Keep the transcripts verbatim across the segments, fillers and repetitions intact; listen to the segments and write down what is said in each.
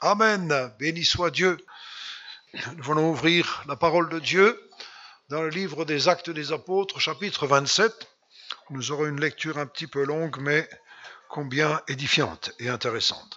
Amen. Béni soit Dieu. Nous allons ouvrir la parole de Dieu dans le livre des Actes des Apôtres, chapitre vingt-sept. Nous aurons une lecture un petit peu longue, mais combien édifiante et intéressante.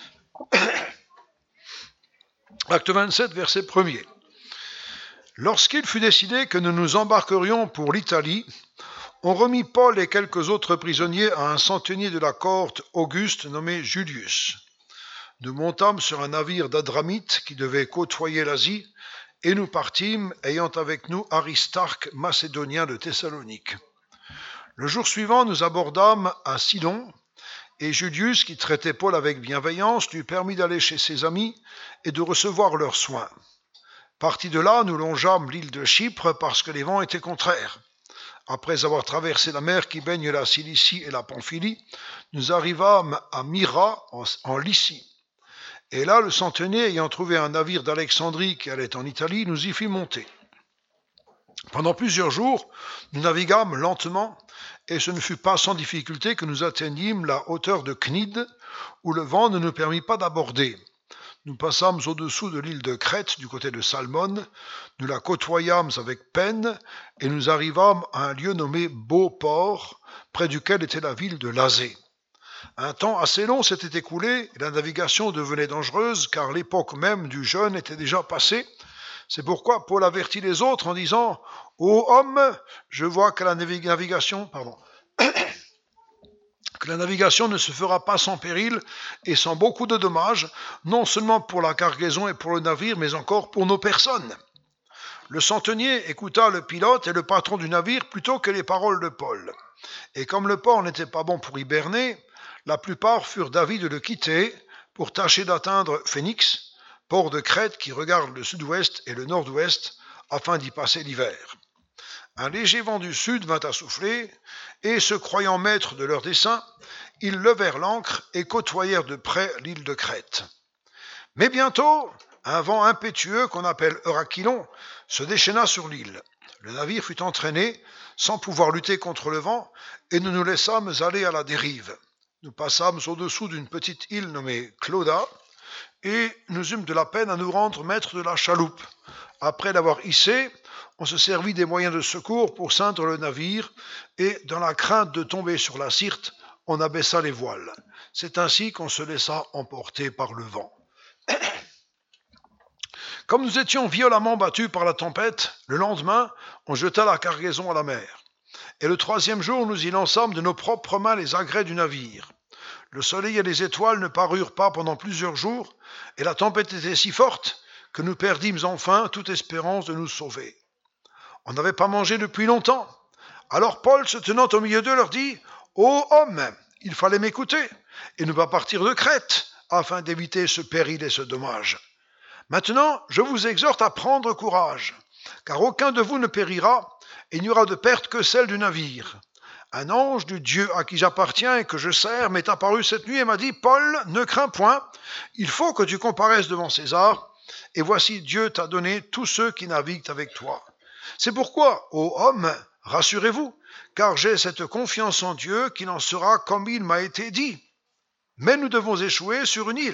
Acte vingt-sept, verset premier. Lorsqu'il fut décidé que nous nous embarquerions pour l'Italie, on remit Paul et quelques autres prisonniers à un centenier de la cohorte Auguste nommé Julius. Nous montâmes sur un navire d'Adramite qui devait côtoyer l'Asie, et nous partîmes, ayant avec nous Aristarque, macédonien de Thessalonique. Le jour suivant, nous abordâmes à Sidon, et Julius, qui traitait Paul avec bienveillance, lui permit d'aller chez ses amis et de recevoir leurs soins. Partis de là, nous longeâmes l'île de Chypre parce que les vents étaient contraires. Après avoir traversé la mer qui baigne la Cilicie et la Pamphylie, nous arrivâmes à Myra, en, en Lycie. Et là, le centenier, ayant trouvé un navire d'Alexandrie qui allait en Italie, nous y fit monter. Pendant plusieurs jours, nous naviguâmes lentement, et ce ne fut pas sans difficulté que nous atteignîmes la hauteur de Cnide, où le vent ne nous permit pas d'aborder. Nous passâmes au-dessous de l'île de Crète, du côté de Salmone, nous la côtoyâmes avec peine, et nous arrivâmes à un lieu nommé Beau-Port, près duquel était la ville de Lazée. Un temps assez long s'était écoulé, et la navigation devenait dangereuse, car l'époque même du jeûne était déjà passée. C'est pourquoi Paul avertit les autres en disant « Ô hommes, je vois que la navigation, pardon, que la navigation ne se fera pas sans péril et sans beaucoup de dommages, non seulement pour la cargaison et pour le navire, mais encore pour nos personnes. » Le centenier écouta le pilote et le patron du navire plutôt que les paroles de Paul. Et comme le port n'était pas bon pour hiberner, la plupart furent d'avis de le quitter pour tâcher d'atteindre Phénix, port de Crète qui regarde le sud-ouest et le nord-ouest, afin d'y passer l'hiver. Un léger vent du sud vint à souffler, et se croyant maîtres de leur dessein, ils levèrent l'ancre et côtoyèrent de près l'île de Crète. Mais bientôt, un vent impétueux qu'on appelle Eurachylon se déchaîna sur l'île. Le navire fut entraîné, sans pouvoir lutter contre le vent, et nous nous laissâmes aller à la dérive. Nous passâmes au-dessous d'une petite île nommée Clauda, et nous eûmes de la peine à nous rendre maîtres de la chaloupe. Après l'avoir hissée, on se servit des moyens de secours pour ceindre le navire, et dans la crainte de tomber sur la Syrte, on abaissa les voiles. C'est ainsi qu'on se laissa emporter par le vent. Comme nous étions violemment battus par la tempête, le lendemain, on jeta la cargaison à la mer. Et le troisième jour, nous y lançâmes de nos propres mains les agrès du navire. Le soleil et les étoiles ne parurent pas pendant plusieurs jours, et la tempête était si forte que nous perdîmes enfin toute espérance de nous sauver. On n'avait pas mangé depuis longtemps. Alors Paul, se tenant au milieu d'eux, leur dit « Ô hommes, il fallait m'écouter et ne pas partir de Crète, afin d'éviter ce péril et ce dommage. Maintenant, je vous exhorte à prendre courage, car aucun de vous ne périra, et il n'y aura de perte que celle du navire. Un ange du Dieu à qui j'appartiens et que je sers m'est apparu cette nuit et m'a dit « Paul, ne crains point, il faut que tu comparaisses devant César, et voici Dieu t'a donné tous ceux qui naviguent avec toi. C'est pourquoi, ô hommes, rassurez-vous, car j'ai cette confiance en Dieu qu'il en sera comme il m'a été dit. Mais nous devons échouer sur une île. »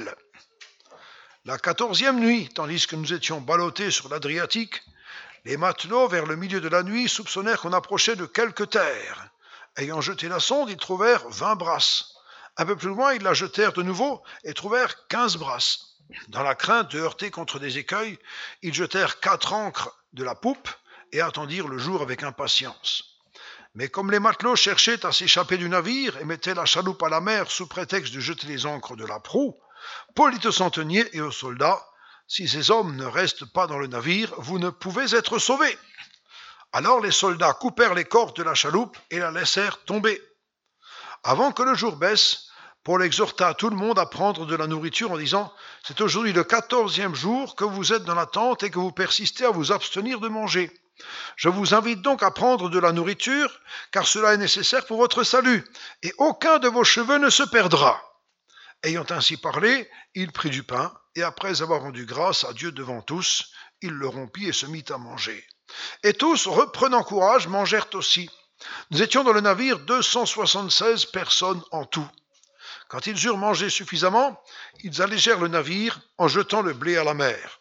La quatorzième nuit, tandis que nous étions ballottés sur l'Adriatique, les matelots, vers le milieu de la nuit, soupçonnèrent qu'on approchait de quelque terre. Ayant jeté la sonde, ils trouvèrent vingt brasses. Un peu plus loin, ils la jetèrent de nouveau et trouvèrent quinze brasses. Dans la crainte de heurter contre des écueils, ils jetèrent quatre ancres de la poupe et attendirent le jour avec impatience. Mais comme les matelots cherchaient à s'échapper du navire et mettaient la chaloupe à la mer sous prétexte de jeter les ancres de la proue, Paul dit au centenier et aux soldats « Si ces hommes ne restent pas dans le navire, vous ne pouvez être sauvés. » Alors les soldats coupèrent les cordes de la chaloupe et la laissèrent tomber. Avant que le jour baisse, Paul exhorta tout le monde à prendre de la nourriture en disant « C'est aujourd'hui le quatorzième jour que vous êtes dans la tente et que vous persistez à vous abstenir de manger. Je vous invite donc à prendre de la nourriture, car cela est nécessaire pour votre salut, et aucun de vos cheveux ne se perdra. » Ayant ainsi parlé, il prit du pain, et après avoir rendu grâce à Dieu devant tous, il le rompit et se mit à manger. Et tous, reprenant courage, mangèrent aussi. Nous étions dans le navire deux cent soixante-seize personnes en tout. Quand ils eurent mangé suffisamment, ils allégèrent le navire en jetant le blé à la mer.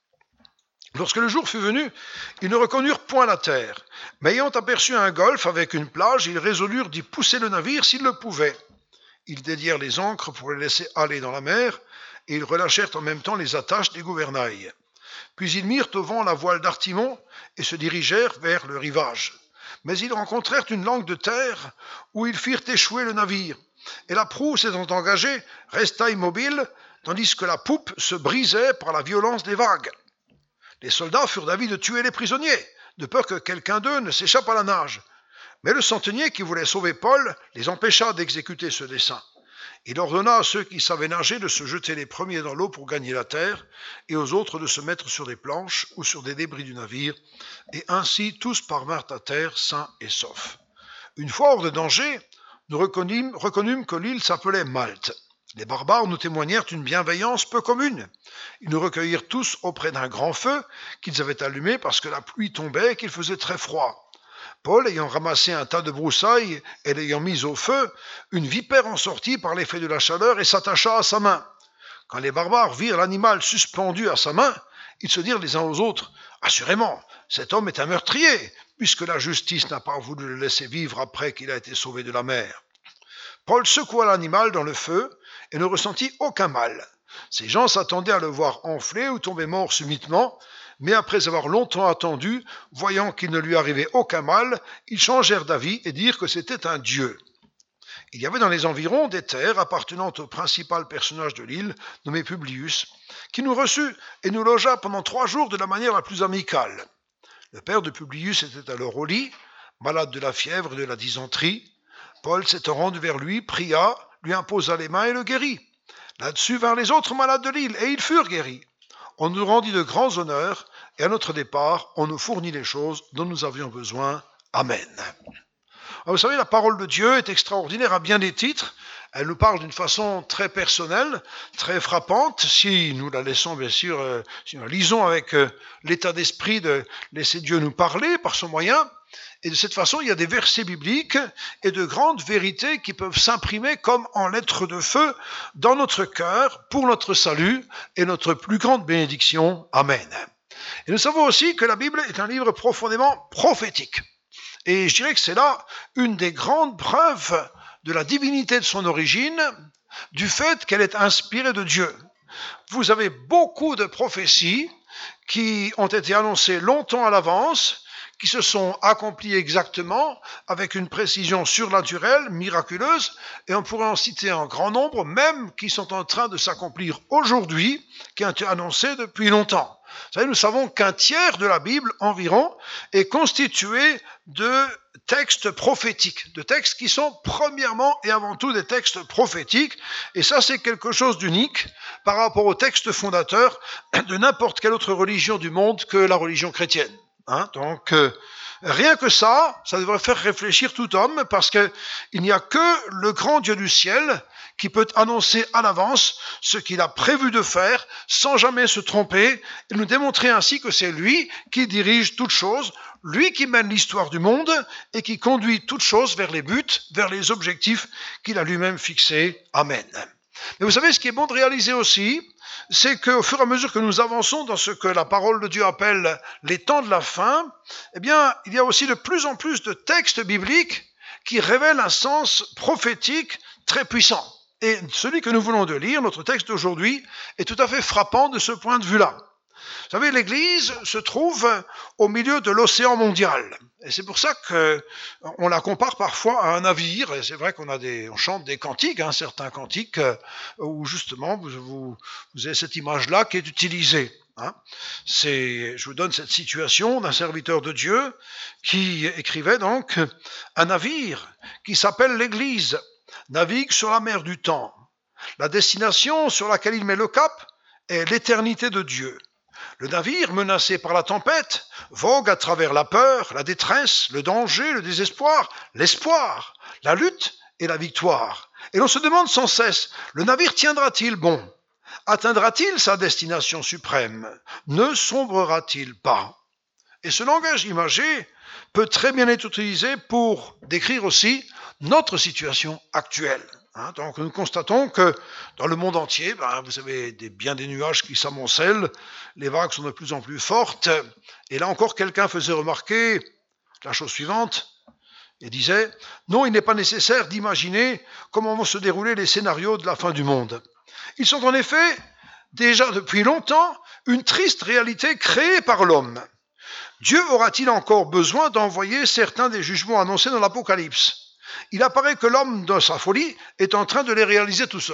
Lorsque le jour fut venu, ils ne reconnurent point la terre, mais ayant aperçu un golfe avec une plage, ils résolurent d'y pousser le navire s'ils le pouvaient. Ils dédièrent les ancres pour les laisser aller dans la mer, et ils relâchèrent en même temps les attaches des gouvernails. Puis ils mirent au vent la voile d'artimon et se dirigèrent vers le rivage. Mais ils rencontrèrent une langue de terre où ils firent échouer le navire, et la proue s'étant engagée resta immobile, tandis que la poupe se brisait par la violence des vagues. Les soldats furent d'avis de tuer les prisonniers, de peur que quelqu'un d'eux ne s'échappe à la nage. Mais le centenier qui voulait sauver Paul les empêcha d'exécuter ce dessein. Il ordonna à ceux qui savaient nager de se jeter les premiers dans l'eau pour gagner la terre, et aux autres de se mettre sur des planches ou sur des débris du navire, et ainsi tous parvinrent à terre sains et saufs. Une fois hors de danger, nous reconnûmes, reconnûmes que l'île s'appelait Malte. Les barbares nous témoignèrent une bienveillance peu commune. Ils nous recueillirent tous auprès d'un grand feu qu'ils avaient allumé parce que la pluie tombait et qu'il faisait très froid. Paul, ayant ramassé un tas de broussailles et l'ayant mis au feu, une vipère en sortit par l'effet de la chaleur et s'attacha à sa main. Quand les barbares virent l'animal suspendu à sa main, ils se dirent les uns aux autres « Assurément, cet homme est un meurtrier, puisque la justice n'a pas voulu le laisser vivre après qu'il a été sauvé de la mer. » Paul secoua l'animal dans le feu et ne ressentit aucun mal. Ces gens s'attendaient à le voir enfler ou tomber mort subitement, mais après avoir longtemps attendu, voyant qu'il ne lui arrivait aucun mal, ils changèrent d'avis et dirent que c'était un dieu. Il y avait dans les environs des terres appartenant au principal personnage de l'île, nommé Publius, qui nous reçut et nous logea pendant trois jours de la manière la plus amicale. Le père de Publius était alors au lit, malade de la fièvre et de la dysenterie. Paul s'étant rendu vers lui, pria, lui imposa les mains et le guérit. Là-dessus vinrent les autres malades de l'île, et ils furent guéris. On nous rendit de grands honneurs, et à notre départ, on nous fournit les choses dont nous avions besoin. Amen. Alors, vous savez, la parole de Dieu est extraordinaire à bien des titres. Elle nous parle d'une façon très personnelle, très frappante, si nous la laissons, bien sûr, euh, si nous la lisons avec euh, l'état d'esprit de laisser Dieu nous parler par son moyen. Et de cette façon, il y a des versets bibliques et de grandes vérités qui peuvent s'imprimer comme en lettres de feu dans notre cœur pour notre salut et notre plus grande bénédiction. Amen. Et nous savons aussi que la Bible est un livre profondément prophétique. Et je dirais que c'est là une des grandes preuves de la divinité de son origine, du fait qu'elle est inspirée de Dieu. Vous avez beaucoup de prophéties qui ont été annoncées longtemps à l'avance, qui se sont accomplies exactement avec une précision surnaturelle, miraculeuse, et on pourrait en citer un grand nombre, même qui sont en train de s'accomplir aujourd'hui, qui ont été annoncées depuis longtemps. Vous savez, nous savons qu'un tiers de la Bible environ est constitué de textes prophétiques, de textes qui sont premièrement et avant tout des textes prophétiques, et ça c'est quelque chose d'unique par rapport aux textes fondateurs de n'importe quelle autre religion du monde que la religion chrétienne. Hein, donc, euh, rien que ça, ça devrait faire réfléchir tout homme, parce qu'il n'y a que le grand Dieu du ciel qui peut annoncer à l'avance ce qu'il a prévu de faire, sans jamais se tromper, et nous démontrer ainsi que c'est lui qui dirige toutes choses, lui qui mène l'histoire du monde, et qui conduit toutes choses vers les buts, vers les objectifs qu'il a lui-même fixés. Amen. Mais vous savez, ce qui est bon de réaliser aussi, c'est qu'au fur et à mesure que nous avançons dans ce que la parole de Dieu appelle les temps de la fin, eh bien, il y a aussi de plus en plus de textes bibliques qui révèlent un sens prophétique très puissant. Et celui que nous voulons de lire, notre texte d'aujourd'hui, est tout à fait frappant de ce point de vue-là. Vous savez, l'Église se trouve au milieu de l'océan mondial. Et c'est pour ça qu'on la compare parfois à un navire. Et c'est vrai qu'on a des, on chante des cantiques, hein, certains cantiques, où justement vous, vous, vous avez cette image-là qui est utilisée. Hein. C'est, je vous donne cette situation d'un serviteur de Dieu qui écrivait donc « Un navire qui s'appelle l'Église navigue sur la mer du temps. La destination sur laquelle il met le cap est l'éternité de Dieu. Le navire, menacé par la tempête, vogue à travers la peur, la détresse, le danger, le désespoir, l'espoir, la lutte et la victoire. Et l'on se demande sans cesse, le navire tiendra-t-il bon? Atteindra-t-il sa destination suprême? Ne sombrera-t-il pas? Et ce langage imagé peut très bien être utilisé pour décrire aussi notre situation actuelle. Hein, donc nous constatons que dans le monde entier, ben, vous avez des, bien des nuages qui s'amoncellent, les vagues sont de plus en plus fortes, et là encore quelqu'un faisait remarquer la chose suivante, et disait « Non, il n'est pas nécessaire d'imaginer comment vont se dérouler les scénarios de la fin du monde. Ils sont en effet déjà depuis longtemps une triste réalité créée par l'homme. Dieu aura-t-il encore besoin d'envoyer certains des jugements annoncés dans l'Apocalypse ? Il apparaît que l'homme, dans sa folie, est en train de les réaliser tout seul. »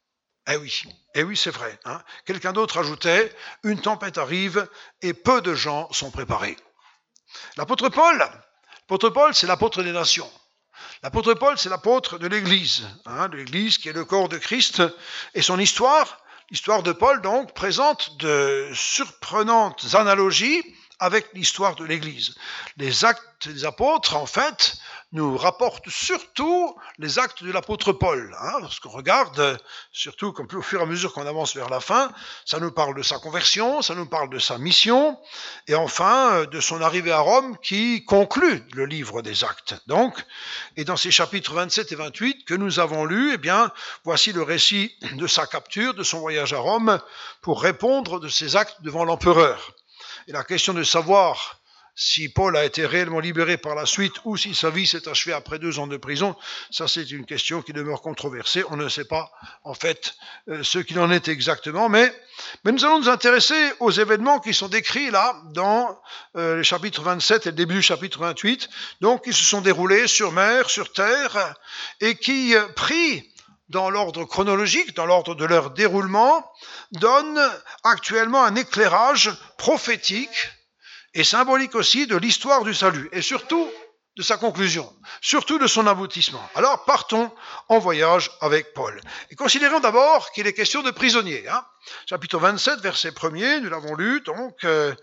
Eh oui, eh oui, c'est vrai. Hein. Quelqu'un d'autre ajoutait « Une tempête arrive et peu de gens sont préparés. » L'apôtre Paul, l'apôtre Paul, c'est l'apôtre des nations. L'apôtre Paul, c'est l'apôtre de l'Église, hein, de l'Église qui est le corps de Christ. Et son histoire, l'histoire de Paul, donc, présente de surprenantes analogies avec l'histoire de l'Église. Les actes des apôtres, en fait, nous rapportent surtout les actes de l'apôtre Paul. Hein, lorsqu'on regarde, surtout comme au fur et à mesure qu'on avance vers la fin, ça nous parle de sa conversion, ça nous parle de sa mission, et enfin de son arrivée à Rome qui conclut le livre des actes. Donc, et dans ces chapitres vingt-sept et vingt-huit que nous avons lus, eh bien, voici le récit de sa capture, de son voyage à Rome, pour répondre de ses actes devant l'empereur. Et la question de savoir si Paul a été réellement libéré par la suite ou si sa vie s'est achevée après deux ans de prison, ça c'est une question qui demeure controversée. On ne sait pas en fait euh, ce qu'il en est exactement, mais, mais nous allons nous intéresser aux événements qui sont décrits là dans euh, les chapitres vingt-sept et le début du chapitre vingt-huit, donc qui se sont déroulés sur mer, sur terre, et qui euh, pris dans l'ordre chronologique, dans l'ordre de leur déroulement, donne actuellement un éclairage prophétique et symbolique aussi de l'histoire du salut, et surtout de sa conclusion, surtout de son aboutissement. Alors partons en voyage avec Paul. Et considérons d'abord qu'il est question de prisonniers. Hein. Chapitre vingt-sept, verset premier, nous l'avons lu, donc, euh,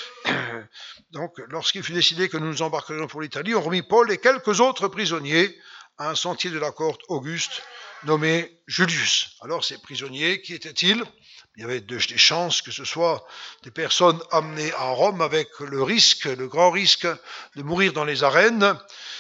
donc lorsqu'il fut décidé que nous nous embarquerions pour l'Italie, on remit Paul et quelques autres prisonniers à un sentier de la cohorte Auguste, nommé Julius. Alors ces prisonniers, qui étaient-ils ? Il y avait des chances que ce soit des personnes amenées à Rome avec le risque, le grand risque de mourir dans les arènes.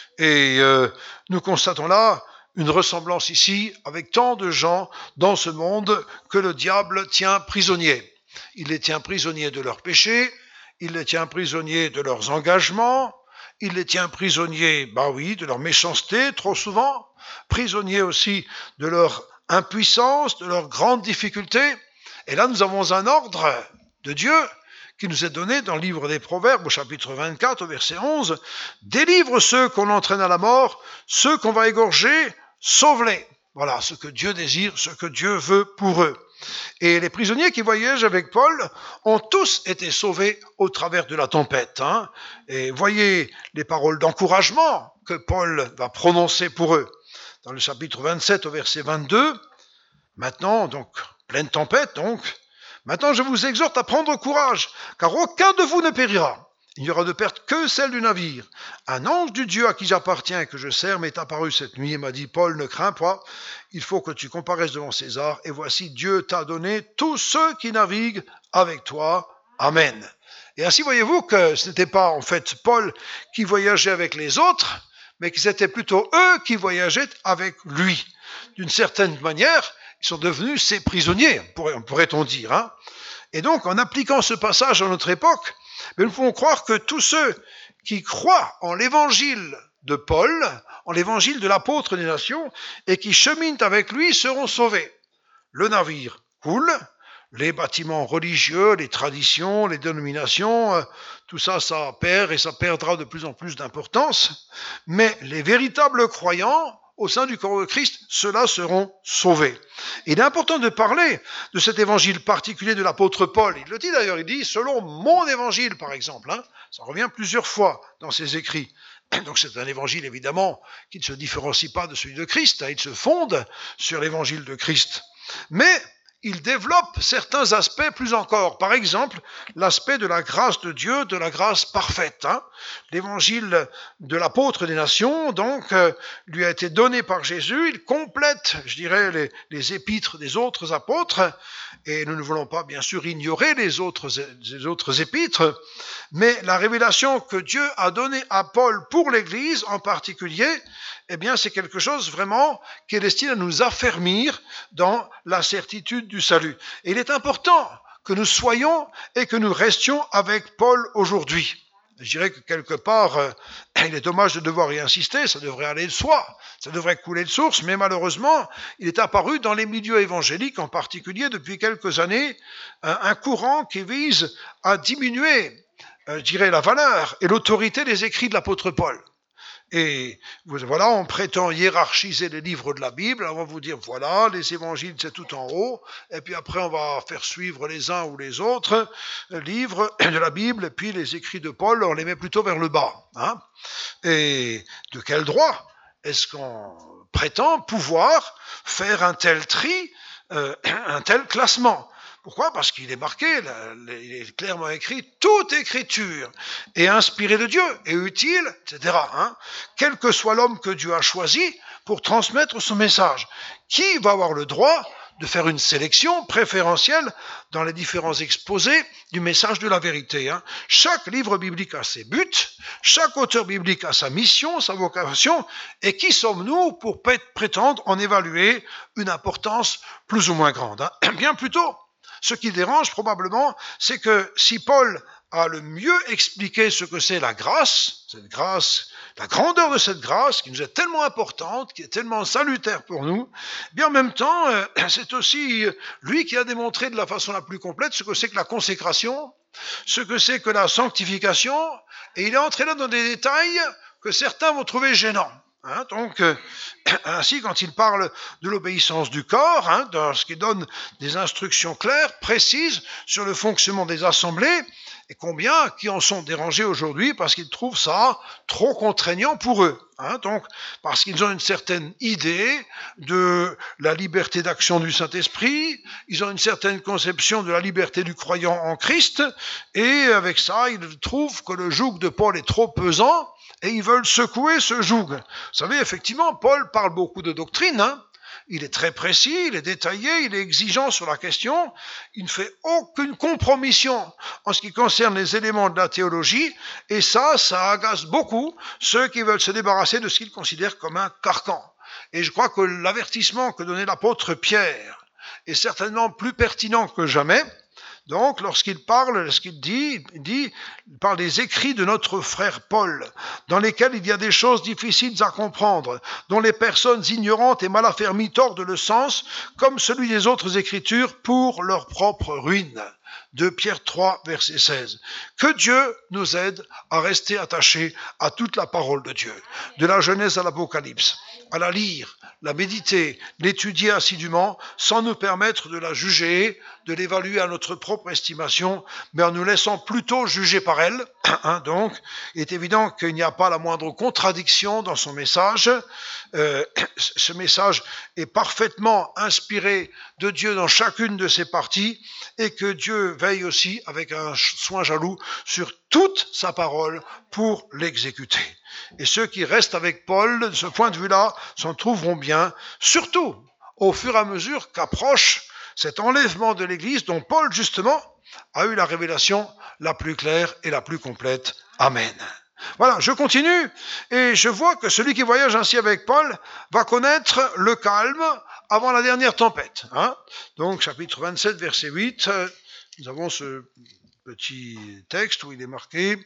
Et euh, nous constatons là une ressemblance ici avec tant de gens dans ce monde que le diable tient prisonniers. Il les tient prisonniers de leurs péchés, il les tient prisonniers de leurs engagements, il les tient prisonniers, bah oui, de leur méchanceté, trop souvent, prisonniers aussi de leur impuissance, de leurs grandes difficultés. Et là, nous avons un ordre de Dieu qui nous est donné dans le livre des Proverbes, au chapitre vingt-quatre, au verset onze. « Délivre ceux qu'on entraîne à la mort, ceux qu'on va égorger, sauve-les. » Voilà ce que Dieu désire, ce que Dieu veut pour eux. Et les prisonniers qui voyagent avec Paul ont tous été sauvés au travers de la tempête. Hein. Et voyez les paroles d'encouragement que Paul va prononcer pour eux. Dans le chapitre vingt-sept, au verset vingt-deux, maintenant, donc, pleine tempête, donc, maintenant je vous exhorte à prendre courage, car aucun de vous ne périra. Il n'y aura de perte que celle du navire. Un ange du Dieu à qui j'appartiens et que je sers m'est apparu cette nuit et m'a dit, Paul, ne crains pas, il faut que tu comparaisses devant César, et voici Dieu t'a donné tous ceux qui naviguent avec toi. Amen. Et ainsi voyez-vous que ce n'était pas en fait Paul qui voyageait avec les autres, mais que c'était plutôt eux qui voyageaient avec lui. D'une certaine manière, ils sont devenus ses prisonniers, pourrait-on dire. Hein. Et donc, en appliquant ce passage à notre époque, nous pouvons croire que tous ceux qui croient en l'évangile de Paul, en l'évangile de l'apôtre des nations, et qui cheminent avec lui seront sauvés. Le navire coule, les bâtiments religieux, les traditions, les dénominations, tout ça, ça perd et ça perdra de plus en plus d'importance, mais les véritables croyants au sein du corps de Christ, ceux-là seront sauvés. Et il est important de parler de cet évangile particulier de l'apôtre Paul. Il le dit d'ailleurs, il dit « selon mon évangile » par exemple. Hein, ça revient plusieurs fois dans ses écrits. Donc c'est un évangile évidemment qui ne se différencie pas de celui de Christ, hein, il se fonde sur l'évangile de Christ. Mais il développe certains aspects plus encore. Par exemple, l'aspect de la grâce de Dieu, de la grâce parfaite. Hein. L'évangile de l'apôtre des nations, donc, euh, lui a été donné par Jésus. Il complète, je dirais, les, les épîtres des autres apôtres. Et nous ne voulons pas, bien sûr, ignorer les autres, les autres épîtres. Mais la révélation que Dieu a donnée à Paul pour l'Église en particulier, eh bien, c'est quelque chose vraiment qui est destiné à nous affermir dans la certitude du salut. Et il est important que nous soyons et que nous restions avec Paul aujourd'hui. Je dirais que quelque part, euh, il est dommage de devoir y insister, ça devrait aller de soi, ça devrait couler de source, mais malheureusement, il est apparu dans les milieux évangéliques, en particulier depuis quelques années, un, un courant qui vise à diminuer, euh, je dirais, la valeur et l'autorité des écrits de l'apôtre Paul. Et voilà, on prétend hiérarchiser les livres de la Bible, on va vous dire, voilà, les évangiles, c'est tout en haut, et puis après, on va faire suivre les uns ou les autres livres de la Bible, et puis les écrits de Paul, on les met plutôt vers le bas. Hein. Et de quel droit est-ce qu'on prétend pouvoir faire un tel tri, euh, un tel classement ? Pourquoi ? Parce qu'il est marqué, il est clairement écrit, toute écriture est inspirée de Dieu, est utile, et cetera. Hein, quel que soit l'homme que Dieu a choisi pour transmettre son message. Qui va avoir le droit de faire une sélection préférentielle dans les différents exposés du message de la vérité. Hein. Chaque livre biblique a ses buts, chaque auteur biblique a sa mission, sa vocation, et qui sommes-nous pour prétendre en évaluer une importance plus ou moins grande ? Hein. Bien plutôt. Ce qui dérange probablement, c'est que si Paul a le mieux expliqué ce que c'est la grâce, cette grâce, la grandeur de cette grâce qui nous est tellement importante, qui est tellement salutaire pour nous, eh bien en même temps, euh, c'est aussi lui qui a démontré de la façon la plus complète ce que c'est que la consécration, ce que c'est que la sanctification, et il est entré là dans des détails que certains vont trouver gênants. Hein, donc, euh, ainsi, quand il parle de l'obéissance du corps, hein, dans ce qui donne des instructions claires, précises sur le fonctionnement des assemblées, et combien qui en sont dérangés aujourd'hui parce qu'ils trouvent ça trop contraignant pour eux. Hein, donc, parce qu'ils ont une certaine idée de la liberté d'action du Saint-Esprit, ils ont une certaine conception de la liberté du croyant en Christ, et avec ça, ils trouvent que le joug de Paul est trop pesant, et ils veulent secouer ce joug. Vous savez, effectivement, Paul parle beaucoup de doctrine, hein. Il est très précis, il est détaillé, il est exigeant sur la question, il ne fait aucune compromission en ce qui concerne les éléments de la théologie, et ça, ça agace beaucoup ceux qui veulent se débarrasser de ce qu'ils considèrent comme un carcan. Et je crois que l'avertissement que donnait l'apôtre Pierre est certainement plus pertinent que jamais. Donc, lorsqu'il parle, lorsqu'il dit, il dit, il parle des écrits de notre frère Paul, dans lesquels il y a des choses difficiles à comprendre, dont les personnes ignorantes et mal affermies tordent le sens, comme celui des autres écritures, pour leur propre ruine. deux Pierre trois, verset seize. Que Dieu nous aide à rester attachés à toute la parole de Dieu, de la Genèse à l'Apocalypse, à la lire, la méditer, l'étudier assidûment, sans nous permettre de la juger, de l'évaluer à notre propre estimation, mais en nous laissant plutôt juger par elle. Hein, donc, il est évident qu'il n'y a pas la moindre contradiction dans son message. Euh, ce message est parfaitement inspiré de Dieu dans chacune de ses parties, et que Dieu veille aussi avec un soin jaloux sur toute sa parole pour l'exécuter. Et ceux qui restent avec Paul, de ce point de vue-là, s'en trouveront bien, surtout au fur et à mesure qu'approche cet enlèvement de l'Église dont Paul, justement, a eu la révélation la plus claire et la plus complète. Amen. Voilà, je continue, et je vois que celui qui voyage ainsi avec Paul va connaître le calme avant la dernière tempête. Hein. Donc, chapitre vingt-sept, verset huit, nous avons ce petit texte où il est marqué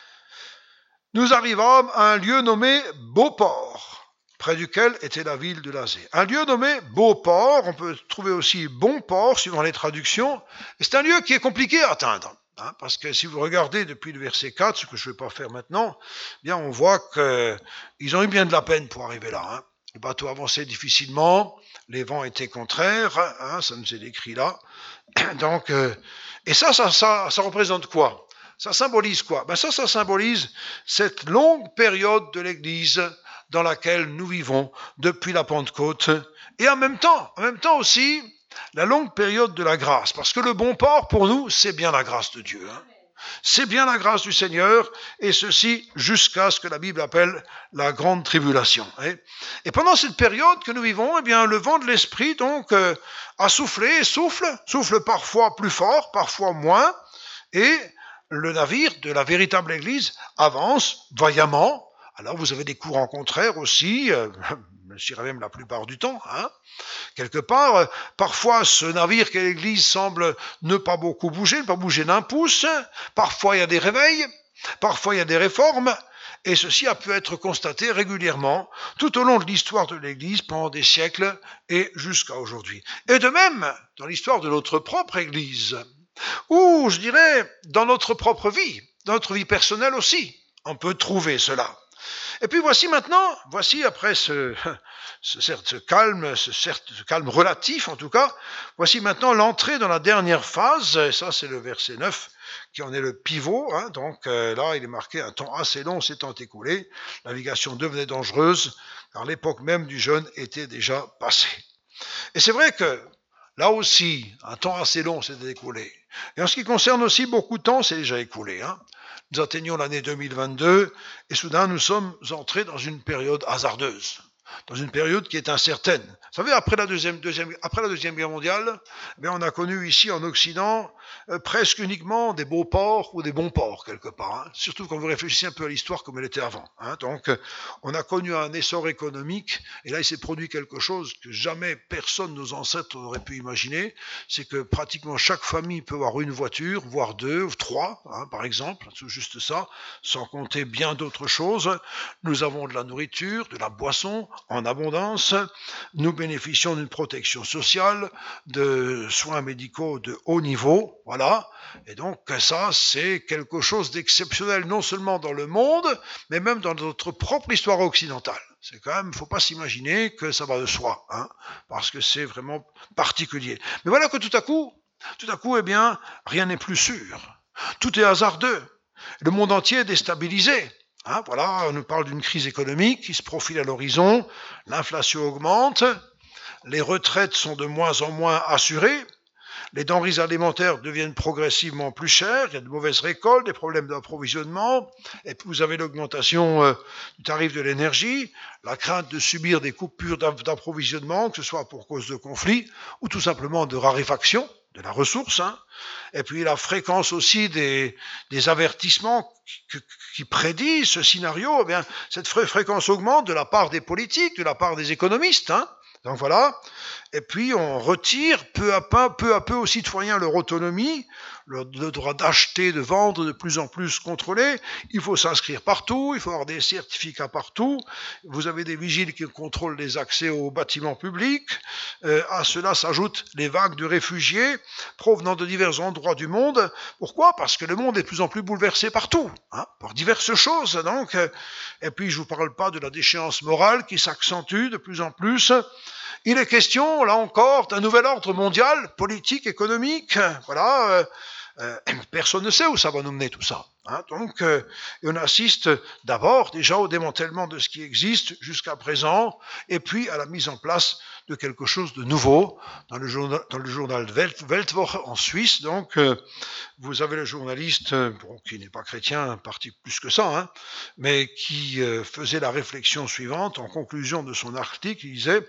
« Nous arrivâmes à un lieu nommé Beauport, près duquel était la ville de Lasée. » Un lieu nommé Beauport, on peut trouver aussi Bon Port, suivant les traductions, et c'est un lieu qui est compliqué à atteindre. Hein, parce que si vous regardez depuis le verset quatre, ce que je ne vais pas faire maintenant, eh bien on voit qu'ils ont eu bien de la peine pour arriver là. Hein. Le bateau avançait difficilement, les vents étaient contraires, hein, ça nous est décrit là. Donc, euh, et ça, ça, ça, ça représente quoi ? Ça symbolise quoi ? Ben ça, ça symbolise cette longue période de l'Église dans laquelle nous vivons depuis la Pentecôte, et en même temps, en même temps aussi, la longue période de la grâce. Parce que le bon port, pour nous, c'est bien la grâce de Dieu. Hein. C'est bien la grâce du Seigneur, et ceci jusqu'à ce que la Bible appelle la grande tribulation. Et pendant cette période que nous vivons, eh bien, le vent de l'Esprit donc euh, a soufflé, et souffle, souffle parfois plus fort, parfois moins, et le navire de la véritable Église avance vaillamment. Alors vous avez des courants contraires aussi, euh, je dirais même la plupart du temps, hein. Quelque part, euh, parfois ce navire qu'est l'Église semble ne pas beaucoup bouger, ne pas bouger d'un pouce, parfois il y a des réveils, parfois il y a des réformes, et ceci a pu être constaté régulièrement tout au long de l'histoire de l'Église pendant des siècles et jusqu'à aujourd'hui. Et de même, dans l'histoire de notre propre Église, ou je dirais dans notre propre vie, dans notre vie personnelle aussi, on peut trouver cela. Et puis voici maintenant, voici après ce, ce, ce calme, ce, ce calme relatif en tout cas, voici maintenant l'entrée dans la dernière phase, et ça c'est le verset neuf qui en est le pivot, hein, donc euh, là il est marqué un temps assez long s'étant écoulé, la navigation devenait dangereuse, car l'époque même du jeûne était déjà passée. Et c'est vrai que là aussi, un temps assez long s'est écoulé. Et en ce qui concerne aussi beaucoup de temps, c'est déjà écoulé. Hein. Nous atteignons l'année deux mille vingt-deux et soudain nous sommes entrés dans une période hasardeuse, dans une période qui est incertaine. Vous savez, après la Deuxième, deuxième, après la deuxième Guerre mondiale, eh bien, on a connu ici en Occident euh, presque uniquement des beaux ports ou des bons ports quelque part, hein. Surtout quand vous réfléchissez un peu à l'histoire comme elle était avant. Hein. Donc, euh, on a connu un essor économique et là, il s'est produit quelque chose que jamais personne, nos ancêtres, n'aurait pu imaginer. C'est que pratiquement chaque famille peut avoir une voiture, voire deux ou trois, hein, par exemple, c'est juste ça, sans compter bien d'autres choses. Nous avons de la nourriture, de la boisson en abondance. Nous bénéficions d'une protection sociale, de soins médicaux de haut niveau, voilà. Et donc ça, c'est quelque chose d'exceptionnel, non seulement dans le monde, mais même dans notre propre histoire occidentale. C'est quand même, il ne faut pas s'imaginer que ça va de soi, hein, parce que c'est vraiment particulier. Mais voilà que tout à coup, tout à coup, eh bien, rien n'est plus sûr. Tout est hasardeux. Le monde entier est déstabilisé. Hein, voilà, on nous parle d'une crise économique qui se profile à l'horizon, l'inflation augmente, les retraites sont de moins en moins assurées, les denrées alimentaires deviennent progressivement plus chères, il y a de mauvaises récoltes, des problèmes d'approvisionnement, et puis vous avez l'augmentation euh, du tarif de l'énergie, la crainte de subir des coupures d'approvisionnement, que ce soit pour cause de conflits ou tout simplement de raréfaction de la ressource, hein. Et puis la fréquence aussi des, des avertissements qui, qui prédisent ce scénario, eh bien, cette fré- fréquence augmente de la part des politiques, de la part des économistes, hein. Donc voilà, et puis on retire peu à peu, peu à peu aux citoyens leur autonomie, le, le droit d'acheter, de vendre de plus en plus contrôlé, il faut s'inscrire partout, il faut avoir des certificats partout, vous avez des vigiles qui contrôlent les accès aux bâtiments publics, euh, à cela s'ajoutent les vagues de réfugiés provenant de divers endroits du monde. Pourquoi ? Parce que le monde est de plus en plus bouleversé partout, hein, par diverses choses, donc, et puis je ne vous parle pas de la déchéance morale qui s'accentue de plus en plus. Il est question, là encore, d'un nouvel ordre mondial, politique, économique. Voilà, euh, euh, personne ne sait où ça va nous mener tout ça. Hein, donc, euh, et on assiste d'abord déjà au démantèlement de ce qui existe jusqu'à présent, et puis à la mise en place de quelque chose de nouveau dans le journal, dans le journal Welt, Weltwoche en Suisse. Donc, euh, vous avez le journaliste, bon, qui n'est pas chrétien, parti plus que ça, hein, mais qui euh, faisait la réflexion suivante en conclusion de son article. Il disait: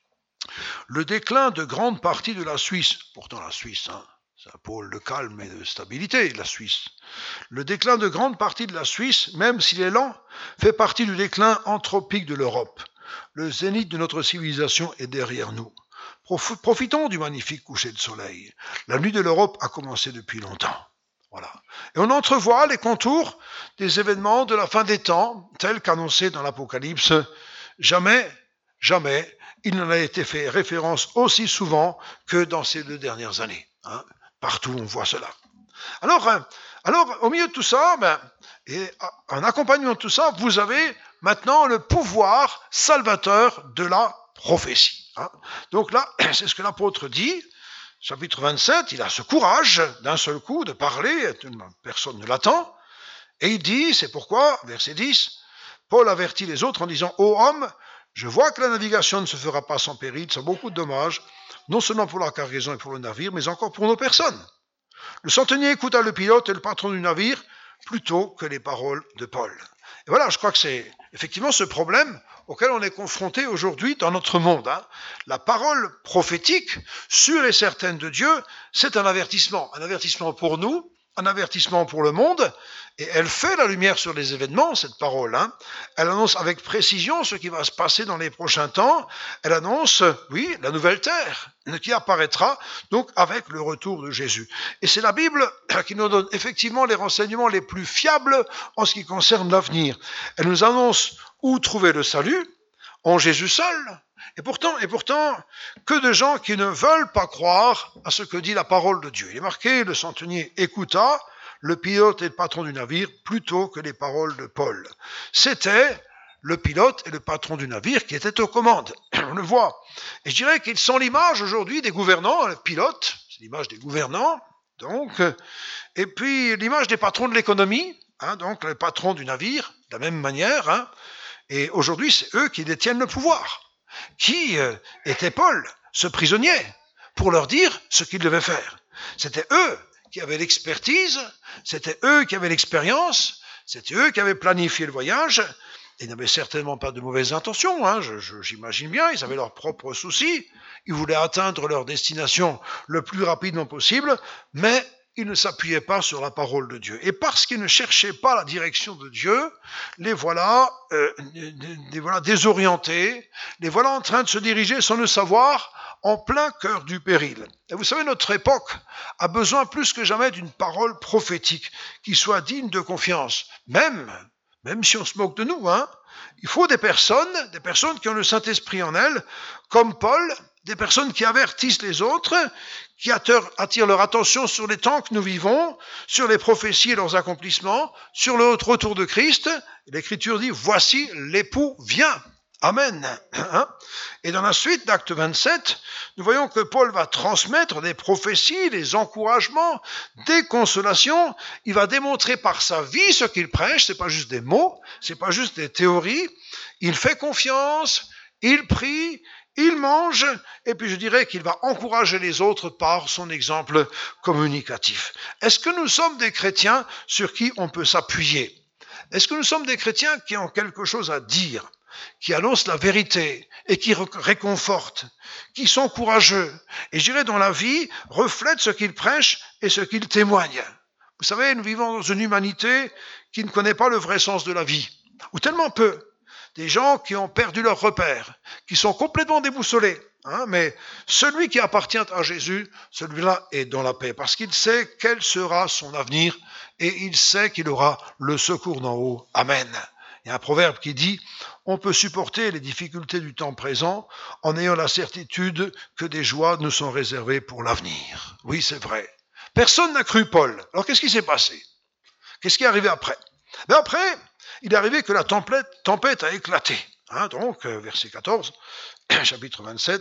le déclin de grande partie de la Suisse, pourtant la Suisse, hein, c'est un pôle de calme et de stabilité, la Suisse. Le déclin de grande partie de la Suisse, même s'il est lent, fait partie du déclin anthropique de l'Europe. Le zénith de notre civilisation est derrière nous. Profitons du magnifique coucher de soleil. La nuit de l'Europe a commencé depuis longtemps. Voilà. Et on entrevoit les contours des événements de la fin des temps, tels qu'annoncés dans l'Apocalypse. Jamais, jamais, il n'en a été fait référence aussi souvent que dans ces deux dernières années. Hein. Partout, on voit cela. Alors, alors, au milieu de tout ça, ben, et en accompagnant tout ça, vous avez maintenant le pouvoir salvateur de la prophétie. Hein. Donc là, c'est ce que l'apôtre dit, chapitre vingt-sept, il a ce courage d'un seul coup de parler, personne ne l'attend, et il dit, c'est pourquoi, verset dix, Paul avertit les autres en disant « Ô homme, Je vois que la navigation ne se fera pas sans péril, sans beaucoup de dommages, non seulement pour la cargaison et pour le navire, mais encore pour nos personnes. Le centenier écouta le pilote et le patron du navire plutôt que les paroles de Paul. Et voilà, je crois que c'est effectivement ce problème auquel on est confronté aujourd'hui dans notre monde. Hein. La parole prophétique, sûre et certaine de Dieu, c'est un avertissement. Un avertissement pour nous, un avertissement pour le monde, et elle fait la lumière sur les événements, cette parole. Hein. Elle annonce avec précision ce qui va se passer dans les prochains temps. Elle annonce, oui, la nouvelle terre qui apparaîtra donc avec le retour de Jésus. Et c'est la Bible qui nous donne effectivement les renseignements les plus fiables en ce qui concerne l'avenir. Elle nous annonce où trouver le salut, en Jésus seul. Et pourtant, et pourtant, que de gens qui ne veulent pas croire à ce que dit la parole de Dieu. Il est marqué, le centenier écouta le pilote et le patron du navire plutôt que les paroles de Paul. C'était le pilote et le patron du navire qui étaient aux commandes. On le voit. Et je dirais qu'ils sont l'image aujourd'hui des gouvernants, le pilote, c'est l'image des gouvernants, donc, et puis l'image des patrons de l'économie, hein, donc les patrons du navire, de la même manière, hein, et aujourd'hui c'est eux qui détiennent le pouvoir. Qui euh, était Paul, ce prisonnier, pour leur dire ce qu'ils devaient faire. C'était eux qui avaient l'expertise, c'était eux qui avaient l'expérience, c'était eux qui avaient planifié le voyage. Ils n'avaient certainement pas de mauvaises intentions, hein, je, je, j'imagine bien, ils avaient leurs propres soucis, ils voulaient atteindre leur destination le plus rapidement possible, mais ils ne s'appuyaient pas sur la parole de Dieu. Et parce qu'ils ne cherchaient pas la direction de Dieu, les voilà, euh, les voilà désorientés, les voilà en train de se diriger sans le savoir, en plein cœur du péril. Et vous savez, notre époque a besoin plus que jamais d'une parole prophétique qui soit digne de confiance, même Même si on se moque de nous, hein, il faut des personnes, des personnes qui ont le Saint-Esprit en elles, comme Paul, des personnes qui avertissent les autres, qui attirent leur attention sur les temps que nous vivons, sur les prophéties et leurs accomplissements, sur le retour de Christ. L'Écriture dit, voici l'époux vient. Amen. Et dans la suite d'Acte vingt-sept, nous voyons que Paul va transmettre des prophéties, des encouragements, des consolations. Il va démontrer par sa vie ce qu'il prêche. C'est pas juste des mots, c'est pas juste des théories. Il fait confiance, il prie, il mange, et puis je dirais qu'il va encourager les autres par son exemple communicatif. Est-ce que nous sommes des chrétiens sur qui on peut s'appuyer? Est-ce que nous sommes des chrétiens qui ont quelque chose à dire, qui annoncent la vérité et qui réconfortent, qui sont courageux, et je dirais dans la vie, reflètent ce qu'ils prêchent et ce qu'ils témoignent. Vous savez, nous vivons dans une humanité qui ne connaît pas le vrai sens de la vie, ou tellement peu. Des gens qui ont perdu leurs repères, qui sont complètement déboussolés. Hein, mais celui qui appartient à Jésus, celui-là est dans la paix, parce qu'il sait quel sera son avenir, et il sait qu'il aura le secours d'en haut. Amen. Il y a un proverbe qui dit « On peut supporter les difficultés du temps présent en ayant la certitude que des joies nous sont réservées pour l'avenir. » Oui, c'est vrai. Personne n'a cru Paul. Alors qu'est-ce qui s'est passé? Qu'est-ce qui est arrivé après? Ben après, il est arrivé que la tempête, tempête a éclaté. Hein, donc, verset quatorze, chapitre vingt-sept.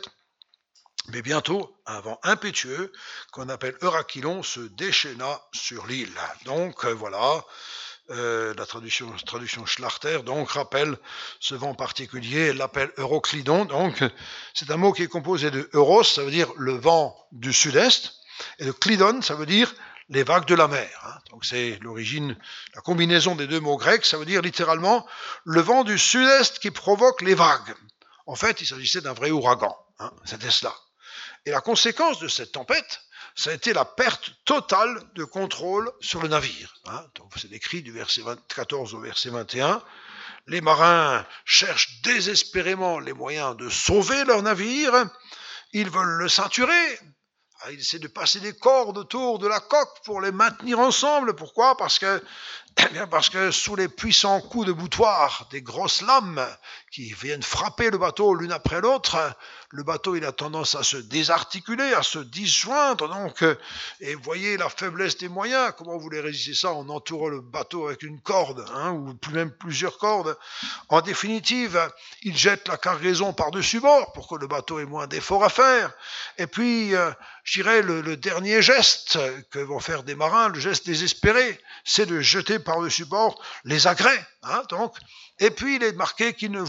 Mais bientôt, un vent impétueux, qu'on appelle Eurachylon, se déchaîna sur l'île. Donc, euh, voilà, euh, la traduction, traduction Schlachter, donc, rappelle ce vent particulier, elle l'appelle Euroclydon. Donc, c'est un mot qui est composé de Euros, ça veut dire le vent du sud-est, et de Klydon, ça veut dire les vagues de la mer. Hein. Donc, c'est l'origine, la combinaison des deux mots grecs, ça veut dire littéralement le vent du sud-est qui provoque les vagues. En fait, il s'agissait d'un vrai ouragan. Hein, c'était cela. Et la conséquence de cette tempête, ça a été la perte totale de contrôle sur le navire. Hein. Donc, c'est décrit du verset quatorze au verset vingt et un. Les marins cherchent désespérément les moyens de sauver leur navire. Ils veulent le ceinturer. Ils essaient de passer des cordes autour de la coque pour les maintenir ensemble. Pourquoi? Parce que, eh bien parce que sous les puissants coups de boutoir des grosses lames qui viennent frapper le bateau l'une après l'autre, le bateau il a tendance à se désarticuler, à se disjoindre. Donc, et voyez la faiblesse des moyens. Comment vous voulez résister ça en entourant le bateau avec une corde, hein, ou même plusieurs cordes? En définitive, ils jettent la cargaison par-dessus bord pour que le bateau ait moins d'efforts à faire. Et puis, euh, je dirais, le, le dernier geste que vont faire des marins, le geste désespéré, c'est de jeter par-dessus bord les agrès. Hein, donc. Et puis, il est marqué qu'ils ne voient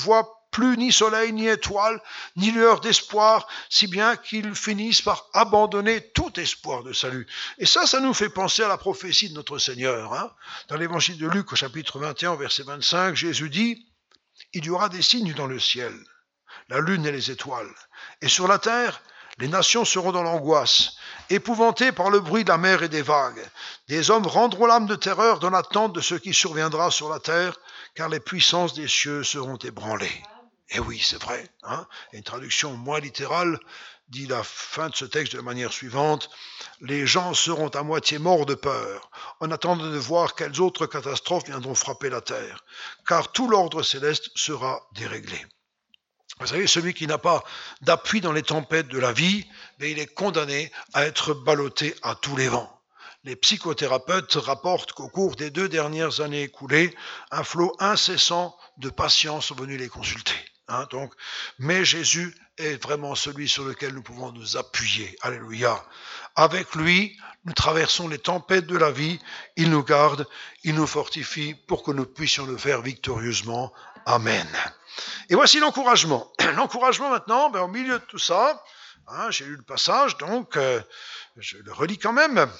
plus ni soleil, ni étoile, ni lueur d'espoir, si bien qu'ils finissent par abandonner tout espoir de salut. Et ça, ça nous fait penser à la prophétie de notre Seigneur. Hein. Dans l'évangile de Luc, au chapitre vingt et un, verset vingt-cinq, Jésus dit « Il y aura des signes dans le ciel, la lune et les étoiles, et sur la terre, les nations seront dans l'angoisse, épouvantées par le bruit de la mer et des vagues. Des hommes rendront l'âme de terreur dans l'attente de ce qui surviendra sur la terre, car les puissances des cieux seront ébranlées. » Et oui, c'est vrai. Hein. Une traduction moins littérale dit la fin de ce texte de la manière suivante. Les gens seront à moitié morts de peur, en attendant de voir quelles autres catastrophes viendront frapper la terre, car tout l'ordre céleste sera déréglé. Vous savez, celui qui n'a pas d'appui dans les tempêtes de la vie, mais il est condamné à être ballotté à tous les vents. Les psychothérapeutes rapportent qu'au cours des deux dernières années écoulées, un flot incessant de patients sont venus les consulter. Hein, donc, mais Jésus est vraiment celui sur lequel nous pouvons nous appuyer. Alléluia. Avec lui, nous traversons les tempêtes de la vie. Il nous garde, il nous fortifie pour que nous puissions le faire victorieusement. Amen. Et voici l'encouragement. L'encouragement maintenant, ben, au milieu de tout ça, hein, j'ai lu le passage, donc euh, je le relis quand même.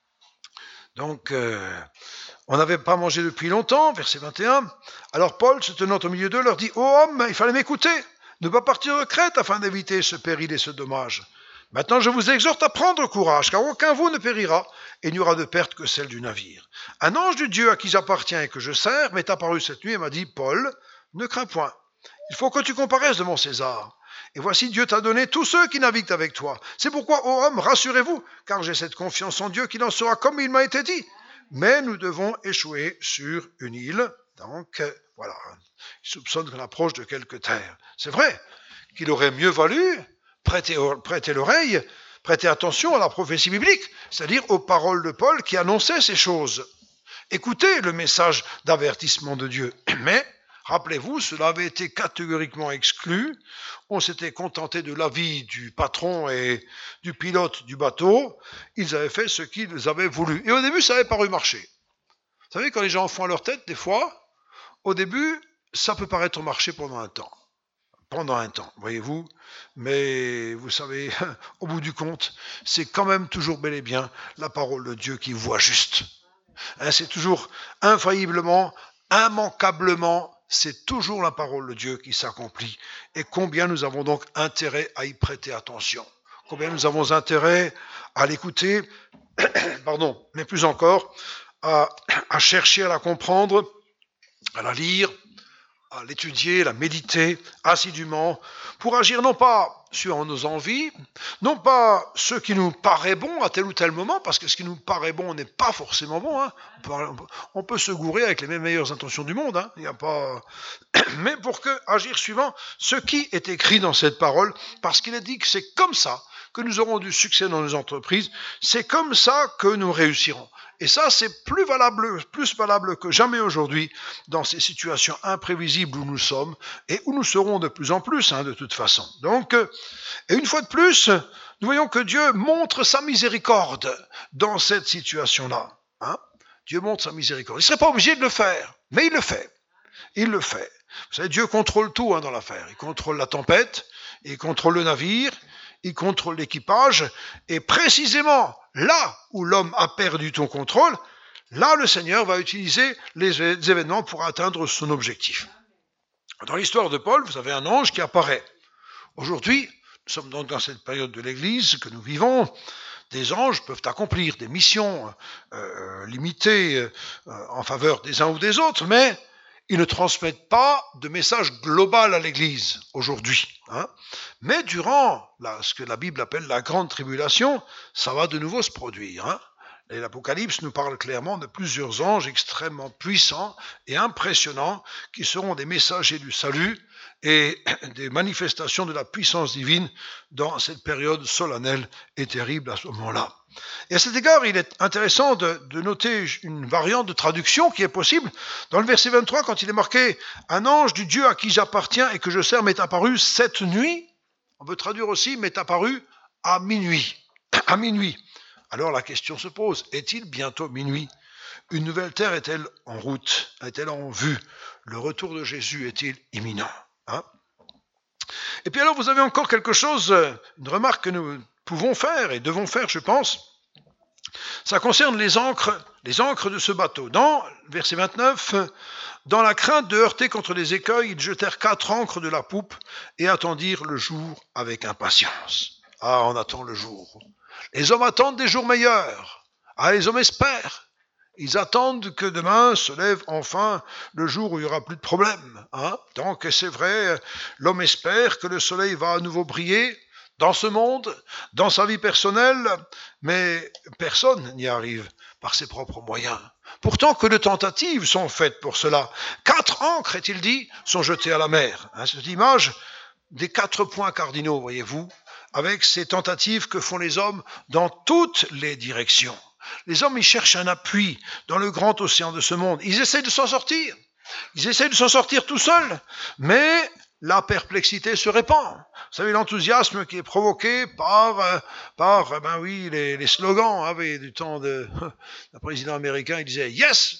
Donc, euh, on n'avait pas mangé depuis longtemps, verset vingt et un. Alors Paul, se tenant au milieu d'eux, leur dit « Ô homme, il fallait m'écouter, ne pas partir de Crète afin d'éviter ce péril et ce dommage. Maintenant, je vous exhorte à prendre courage, car aucun vous ne périra, et il n'y aura de perte que celle du navire. Un ange du Dieu à qui j'appartiens et que je sers m'est apparu cette nuit et m'a dit « Paul, ne crains point. Il faut que tu comparaisses devant César. Et voici, Dieu t'a donné tous ceux qui naviguent avec toi. C'est pourquoi, ô homme, rassurez-vous, car j'ai cette confiance en Dieu qu'il en sera comme il m'a été dit. Mais nous devons échouer sur une île. » Donc, voilà, il soupçonne qu'on approche de quelque terre. C'est vrai qu'il aurait mieux valu prêter, prêter l'oreille, prêter attention à la prophétie biblique, c'est-à-dire aux paroles de Paul qui annonçaient ces choses. Écoutez le message d'avertissement de Dieu. Mais rappelez-vous, cela avait été catégoriquement exclu. On s'était contenté de l'avis du patron et du pilote du bateau. Ils avaient fait ce qu'ils avaient voulu. Et au début, ça avait paru marcher. Vous savez, quand les gens font à leur tête, des fois, au début, ça peut paraître marcher pendant un temps. Pendant un temps, voyez-vous. Mais vous savez, au bout du compte, c'est quand même toujours bel et bien la parole de Dieu qui voit juste. Hein, c'est toujours infailliblement, immanquablement, c'est toujours la parole de Dieu qui s'accomplit. Et combien nous avons donc intérêt à y prêter attention. Combien nous avons intérêt à l'écouter, pardon, mais plus encore, à, à chercher à la comprendre, à la lire, à l'étudier, la méditer assidûment, pour agir non pas sur nos envies, non pas ce qui nous paraît bon à tel ou tel moment, parce que ce qui nous paraît bon n'est pas forcément bon. Hein. On, peut, on, peut, on peut se gourer avec les mêmes meilleures intentions du monde. Hein. Il n'y a pas... Mais pour que agir suivant ce qui est écrit dans cette parole, parce qu'il est dit que c'est comme ça que nous aurons du succès dans nos entreprises, c'est comme ça que nous réussirons. Et ça, c'est plus valable, plus valable que jamais aujourd'hui dans ces situations imprévisibles où nous sommes et où nous serons de plus en plus, hein, de toute façon. Donc, et une fois de plus, nous voyons que Dieu montre sa miséricorde dans cette situation-là. Hein. Dieu montre sa miséricorde. Il ne serait pas obligé de le faire, mais il le fait. Il le fait. Vous savez, Dieu contrôle tout hein, dans l'affaire. Il contrôle la tempête, il contrôle le navire, il contrôle l'équipage, et précisément là où l'homme a perdu ton contrôle, là le Seigneur va utiliser les événements pour atteindre son objectif. Dans l'histoire de Paul, vous avez un ange qui apparaît. Aujourd'hui, nous sommes donc dans cette période de l'Église que nous vivons, des anges peuvent accomplir des missions euh, limitées euh, en faveur des uns ou des autres, mais ils ne transmettent pas de message global à l'Église aujourd'hui. Hein. Mais durant la, ce que la Bible appelle la grande tribulation, ça va de nouveau se produire. Hein. Et l'Apocalypse nous parle clairement de plusieurs anges extrêmement puissants et impressionnants qui seront des messagers du salut et des manifestations de la puissance divine dans cette période solennelle et terrible à ce moment-là. Et à cet égard, il est intéressant de, de noter une variante de traduction qui est possible. Dans le verset vingt-trois, quand il est marqué « Un ange du Dieu à qui j'appartiens et que je sers m'est apparu cette nuit », on peut traduire aussi « m'est apparu à minuit ». À minuit. Alors la question se pose, est-il bientôt minuit ? Une nouvelle terre est-elle en route ? Est-elle en vue ? Le retour de Jésus est-il imminent ? Hein ? Et puis alors, vous avez encore quelque chose, une remarque que nous pouvons faire et devons faire, je pense. Ça concerne les ancres, les ancres de ce bateau. Dans verset vingt-neuf, dans la crainte de heurter contre les écueils, ils jetèrent quatre ancres de la poupe et attendirent le jour avec impatience. Ah, on attend le jour. Les hommes attendent des jours meilleurs. Ah, les hommes espèrent. Ils attendent que demain se lève enfin le jour où il n'y aura plus de problème. Hein. Donc c'est vrai, l'homme espère que le soleil va à nouveau briller dans ce monde, dans sa vie personnelle, mais personne n'y arrive par ses propres moyens. Pourtant que de tentatives sont faites pour cela. Quatre ancres, est-il dit, sont jetées à la mer. Hein, cette image des quatre points cardinaux, voyez-vous, avec ces tentatives que font les hommes dans toutes les directions. Les hommes, ils cherchent un appui dans le grand océan de ce monde. Ils essaient de s'en sortir. Ils essaient de s'en sortir tout seuls. Mais la perplexité se répand. Vous savez, l'enthousiasme qui est provoqué par, euh, par ben oui, les, les slogans. Hein, du temps de le président américain, il disait « Yes,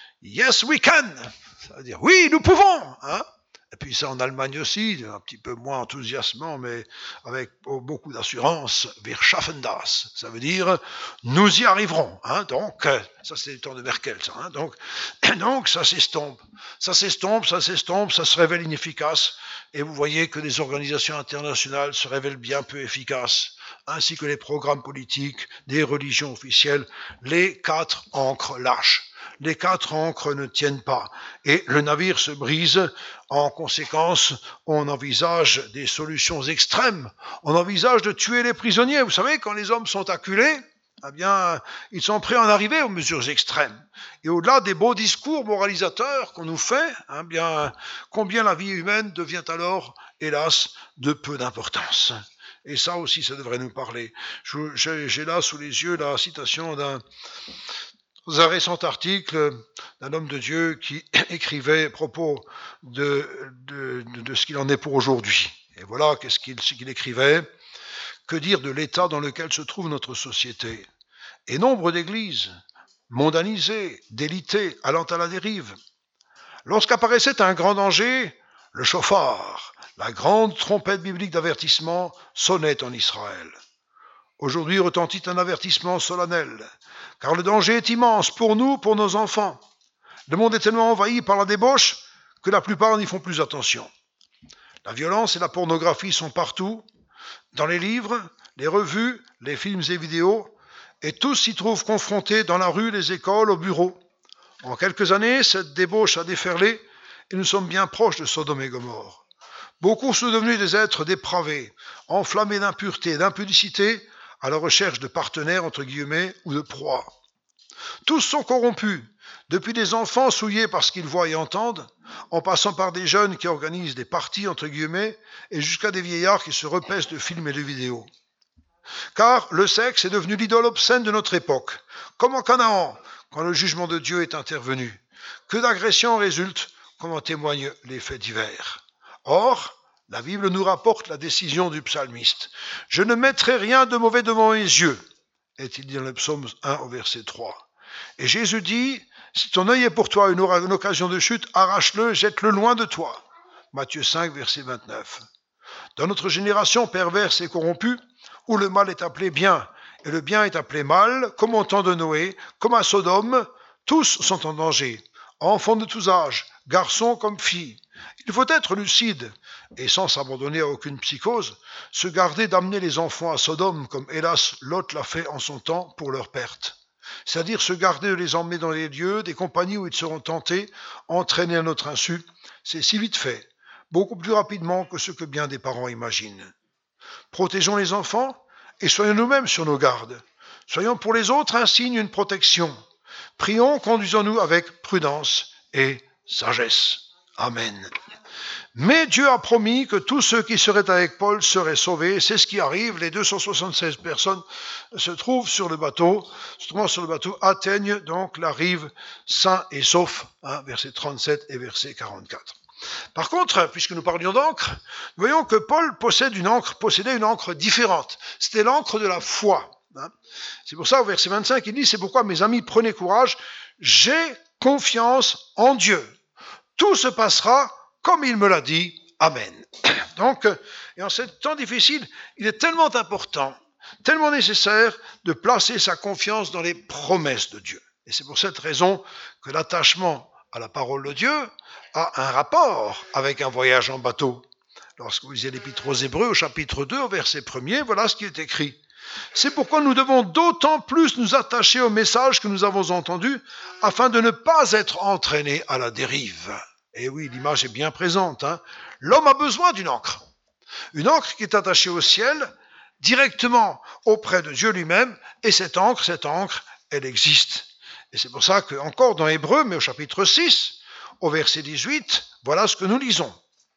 yes we can ». Ça veut dire « Oui, nous pouvons hein ». Et puis ça en Allemagne aussi, un petit peu moins enthousiasmant, mais avec beaucoup d'assurance, wir schaffen das. Ça veut dire, nous y arriverons. Hein, donc, ça c'est le temps de Merkel, ça. Hein, donc, donc, ça s'estompe. Ça s'estompe, ça s'estompe, ça se révèle inefficace. Et vous voyez que les organisations internationales se révèlent bien peu efficaces, ainsi que les programmes politiques des religions officielles. Les quatre ancres lâchent. Les quatre ancres ne tiennent pas et le navire se brise. En conséquence, on envisage des solutions extrêmes. On envisage de tuer les prisonniers. Vous savez, quand les hommes sont acculés, eh bien, ils sont prêts à en arriver aux mesures extrêmes. Et au-delà des beaux discours moralisateurs qu'on nous fait, eh bien, combien la vie humaine devient alors, hélas, de peu d'importance. Et ça aussi, ça devrait nous parler. Je, j'ai là sous les yeux la citation d'un Dans un récent article d'un homme de Dieu qui écrivait à propos de, de, de, de ce qu'il en est pour aujourd'hui. Et voilà qu'est-ce qu'il, ce qu'il écrivait. Que dire de l'état dans lequel se trouve notre société? Et nombre d'églises, mondanisées, délitées, allant à la dérive. Lorsqu'apparaissait un grand danger, le chauffard, la grande trompette biblique d'avertissement sonnait en Israël. Aujourd'hui retentit un avertissement solennel, car le danger est immense pour nous, pour nos enfants. Le monde est tellement envahi par la débauche que la plupart n'y font plus attention. La violence et la pornographie sont partout, dans les livres, les revues, les films et vidéos, et tous s'y trouvent confrontés dans la rue, les écoles, au bureau. En quelques années, cette débauche a déferlé et nous sommes bien proches de Sodome et Gomorrhe. Beaucoup sont devenus des êtres dépravés, enflammés d'impureté, d'impudicité, à la recherche de partenaires, entre guillemets, ou de proies. Tous sont corrompus, depuis des enfants souillés par ce qu'ils voient et entendent, en passant par des jeunes qui organisent des parties, entre guillemets, et jusqu'à des vieillards qui se repaissent de films et de vidéos. Car le sexe est devenu l'idole obscène de notre époque, comme en Canaan, quand le jugement de Dieu est intervenu. Que d'agressions résultent, comme en témoignent les faits divers. Or, la Bible nous rapporte la décision du psalmiste. « Je ne mettrai rien de mauvais devant mes yeux », est-il dit dans le psaume un au verset trois. Et Jésus dit, « Si ton œil est pour toi une, une occasion de chute, arrache-le, jette-le loin de toi. » Matthieu cinq, verset vingt-neuf. Dans notre génération perverse et corrompue, où le mal est appelé bien et le bien est appelé mal, comme au temps de Noé, comme à Sodome, tous sont en danger, enfants de tous âges, garçons comme filles. Il faut être lucide et sans s'abandonner à aucune psychose, se garder d'amener les enfants à Sodome, comme hélas Lot l'a fait en son temps pour leur perte. C'est-à-dire se garder de les emmener dans les lieux, des compagnies où ils seront tentés, entraînés à notre insu. C'est si vite fait, beaucoup plus rapidement que ce que bien des parents imaginent. Protégeons les enfants et soyons nous-mêmes sur nos gardes. Soyons pour les autres un signe, une protection. Prions, conduisons-nous avec prudence et sagesse. Amen. Mais Dieu a promis que tous ceux qui seraient avec Paul seraient sauvés. C'est ce qui arrive. Les deux cent soixante-seize personnes se trouvent sur le bateau, se trouvant sur le bateau, atteignent donc la rive sains et saufs, hein, versets trente-sept et verset quarante-quatre. Par contre, puisque nous parlions d'encre, nous voyons que Paul possède une encre, possédait une encre différente. C'était l'encre de la foi. Hein. C'est pour ça, au verset vingt-cinq, il dit, c'est pourquoi, mes amis, prenez courage, j'ai confiance en Dieu. Tout se passera comme il me l'a dit. Amen. Donc, et en ce temps difficile, il est tellement important, tellement nécessaire de placer sa confiance dans les promesses de Dieu. Et c'est pour cette raison que l'attachement à la parole de Dieu a un rapport avec un voyage en bateau. Lorsque vous lisez l'Épître aux Hébreux au chapitre deux, au verset premier, voilà ce qui est écrit. C'est pourquoi nous devons d'autant plus nous attacher au message que nous avons entendu, afin de ne pas être entraînés à la dérive. Et oui, l'image est bien présente. Hein. L'homme a besoin d'une ancre. Une ancre qui est attachée au ciel, directement auprès de Dieu lui-même, et cette ancre, cette ancre, elle existe. Et c'est pour ça que, encore dans Hébreux, mais au chapitre six, au verset dix-huit, voilà ce que nous lisons.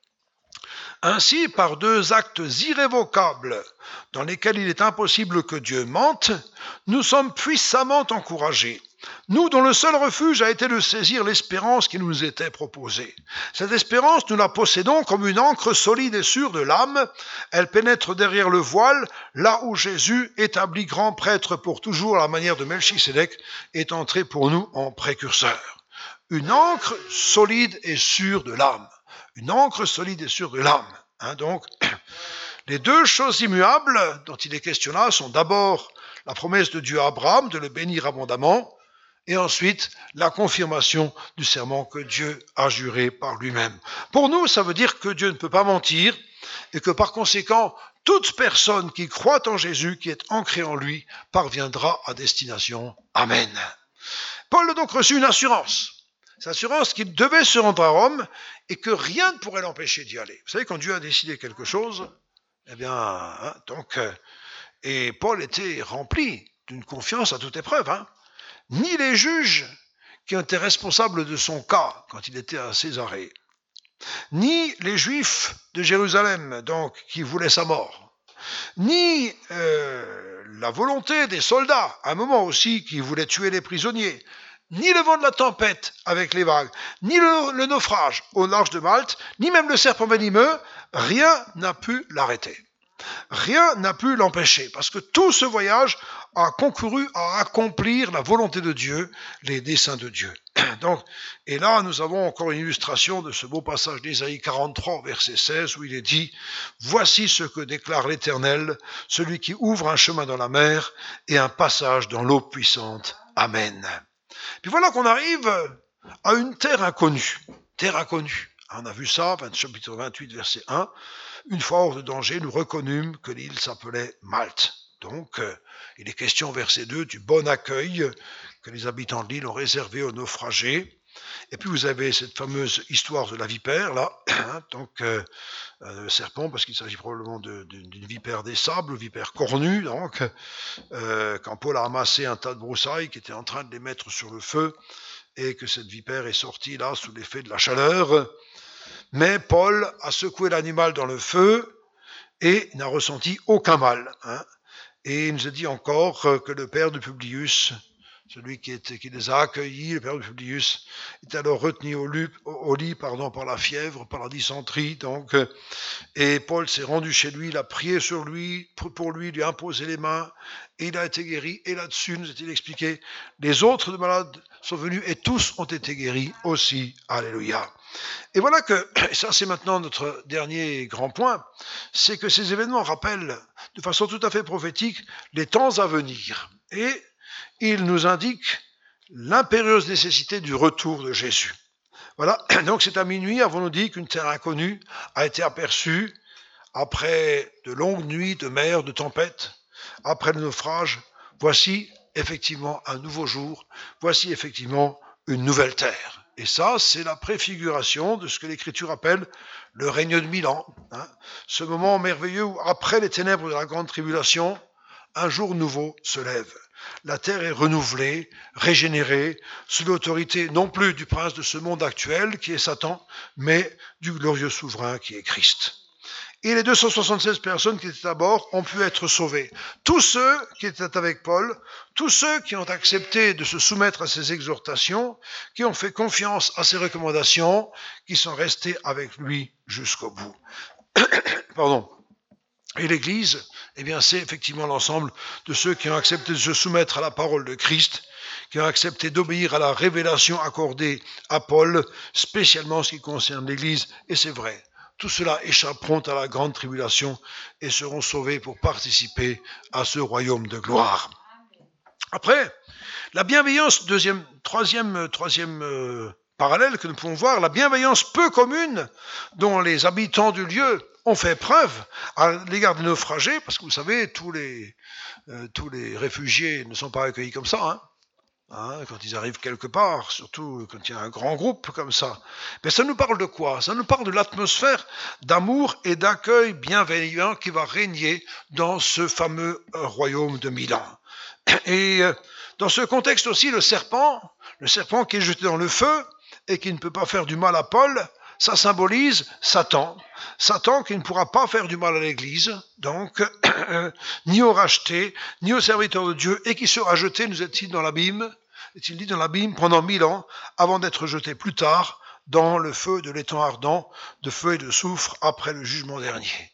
Ainsi, par deux actes irrévocables, dans lesquels il est impossible que Dieu mente, nous sommes puissamment encouragés. Nous, dont le seul refuge a été de saisir l'espérance qui nous était proposée. Cette espérance, nous la possédons comme une ancre solide et sûre de l'âme. Elle pénètre derrière le voile, là où Jésus, établi grand prêtre pour toujours à la manière de Melchisédek, est entré pour nous en précurseur. Une ancre solide et sûre de l'âme. Une ancre solide et sûre de l'âme. Hein, donc, les deux choses immuables dont il est question là sont d'abord la promesse de Dieu à Abraham de le bénir abondamment, et ensuite la confirmation du serment que Dieu a juré par lui-même. Pour nous, ça veut dire que Dieu ne peut pas mentir, et que par conséquent, toute personne qui croit en Jésus, qui est ancrée en lui, parviendra à destination. Amen. Paul a donc reçu une assurance. Cette assurance qu'il devait se rendre à Rome et que rien ne pourrait l'empêcher d'y aller. Vous savez, quand Dieu a décidé quelque chose, eh bien, hein, donc, euh, et Paul était rempli d'une confiance à toute épreuve. Hein. Ni les juges qui ont été responsables de son cas quand il était à Césarée, ni les Juifs de Jérusalem, donc, qui voulaient sa mort, ni euh, la volonté des soldats, à un moment aussi, qui voulaient tuer les prisonniers, ni le vent de la tempête avec les vagues, ni le, le naufrage au large de Malte, ni même le serpent venimeux, rien n'a pu l'arrêter. Rien n'a pu l'empêcher, parce que tout ce voyage a concouru à accomplir la volonté de Dieu, les desseins de Dieu. Donc, et là, nous avons encore une illustration de ce beau passage d'Ésaïe quarante-trois, verset seize, où il est dit « Voici ce que déclare l'Éternel, celui qui ouvre un chemin dans la mer et un passage dans l'eau puissante. Amen. » Puis voilà qu'on arrive à une terre inconnue. Terre inconnue. On a vu ça, chapitre vingt-huit, verset un. Une fois hors de danger, nous reconnûmes que l'île s'appelait Malte. Donc, euh, il est question, verset deux, du bon accueil que les habitants de l'île ont réservé aux naufragés. Et puis vous avez cette fameuse histoire de la vipère, là, donc euh, euh, le serpent, parce qu'il s'agit probablement de, de, d'une vipère des sables, vipère cornue, donc, euh, quand Paul a ramassé un tas de broussailles qui était en train de les mettre sur le feu, et que cette vipère est sortie là sous l'effet de la chaleur. Mais Paul a secoué l'animal dans le feu et n'a ressenti aucun mal. Hein. Et il nous a dit encore que le père de Publius, celui qui, était, qui les a accueillis, le père de Publius, est alors retenu au lit, au lit pardon, par la fièvre, par la dysenterie. Donc, et Paul s'est rendu chez lui, il a prié sur lui, pour lui, lui a imposé les mains, et il a été guéri. Et là-dessus, nous a-t-il expliqué, les autres malades sont venus et tous ont été guéris aussi. Alléluia. Et voilà que, et ça c'est maintenant notre dernier grand point, c'est que ces événements rappellent de façon tout à fait prophétique les temps à venir. Et ils nous indiquent l'impérieuse nécessité du retour de Jésus. Voilà, donc c'est à minuit, avons-nous dit, qu'une terre inconnue a été aperçue après de longues nuits de mer, de tempêtes, après le naufrage. Voici effectivement un nouveau jour, voici effectivement une nouvelle terre. Et ça, c'est la préfiguration de ce que l'Écriture appelle le règne de mille ans. Hein, ce moment merveilleux où, après les ténèbres de la grande tribulation, un jour nouveau se lève. La terre est renouvelée, régénérée, sous l'autorité non plus du prince de ce monde actuel, qui est Satan, mais du glorieux souverain qui est Christ. Et les deux cent soixante-seize personnes qui étaient à bord ont pu être sauvées. Tous ceux qui étaient avec Paul, tous ceux qui ont accepté de se soumettre à ses exhortations, qui ont fait confiance à ses recommandations, qui sont restés avec lui jusqu'au bout. Pardon. Et l'Église, eh bien, c'est effectivement l'ensemble de ceux qui ont accepté de se soumettre à la parole de Christ, qui ont accepté d'obéir à la révélation accordée à Paul, spécialement en ce qui concerne l'Église. Et c'est vrai, tout cela échapperont à la grande tribulation et seront sauvés pour participer à ce royaume de gloire. Après, la bienveillance, deuxième, troisième, troisième euh, parallèle que nous pouvons voir, la bienveillance peu commune dont les habitants du lieu ont fait preuve à l'égard des naufragés, parce que vous savez, tous les, euh, tous les réfugiés ne sont pas accueillis comme ça, hein. Hein, quand ils arrivent quelque part, surtout quand il y a un grand groupe comme ça. Mais ça nous parle de quoi? Ça nous parle de l'atmosphère d'amour et d'accueil bienveillant qui va régner dans ce fameux royaume de Milan. Et dans ce contexte aussi, le serpent, le serpent qui est jeté dans le feu et qui ne peut pas faire du mal à Paul, ça symbolise Satan. Satan qui ne pourra pas faire du mal à l'Église, donc euh, ni aux rachetés, ni aux serviteurs de Dieu, et qui sera jeté, nous est-il dans l'abîme, est-il dit dans l'abîme pendant mille ans, avant d'être jeté plus tard dans le feu de l'étang ardent, de feu et de soufre après le jugement dernier.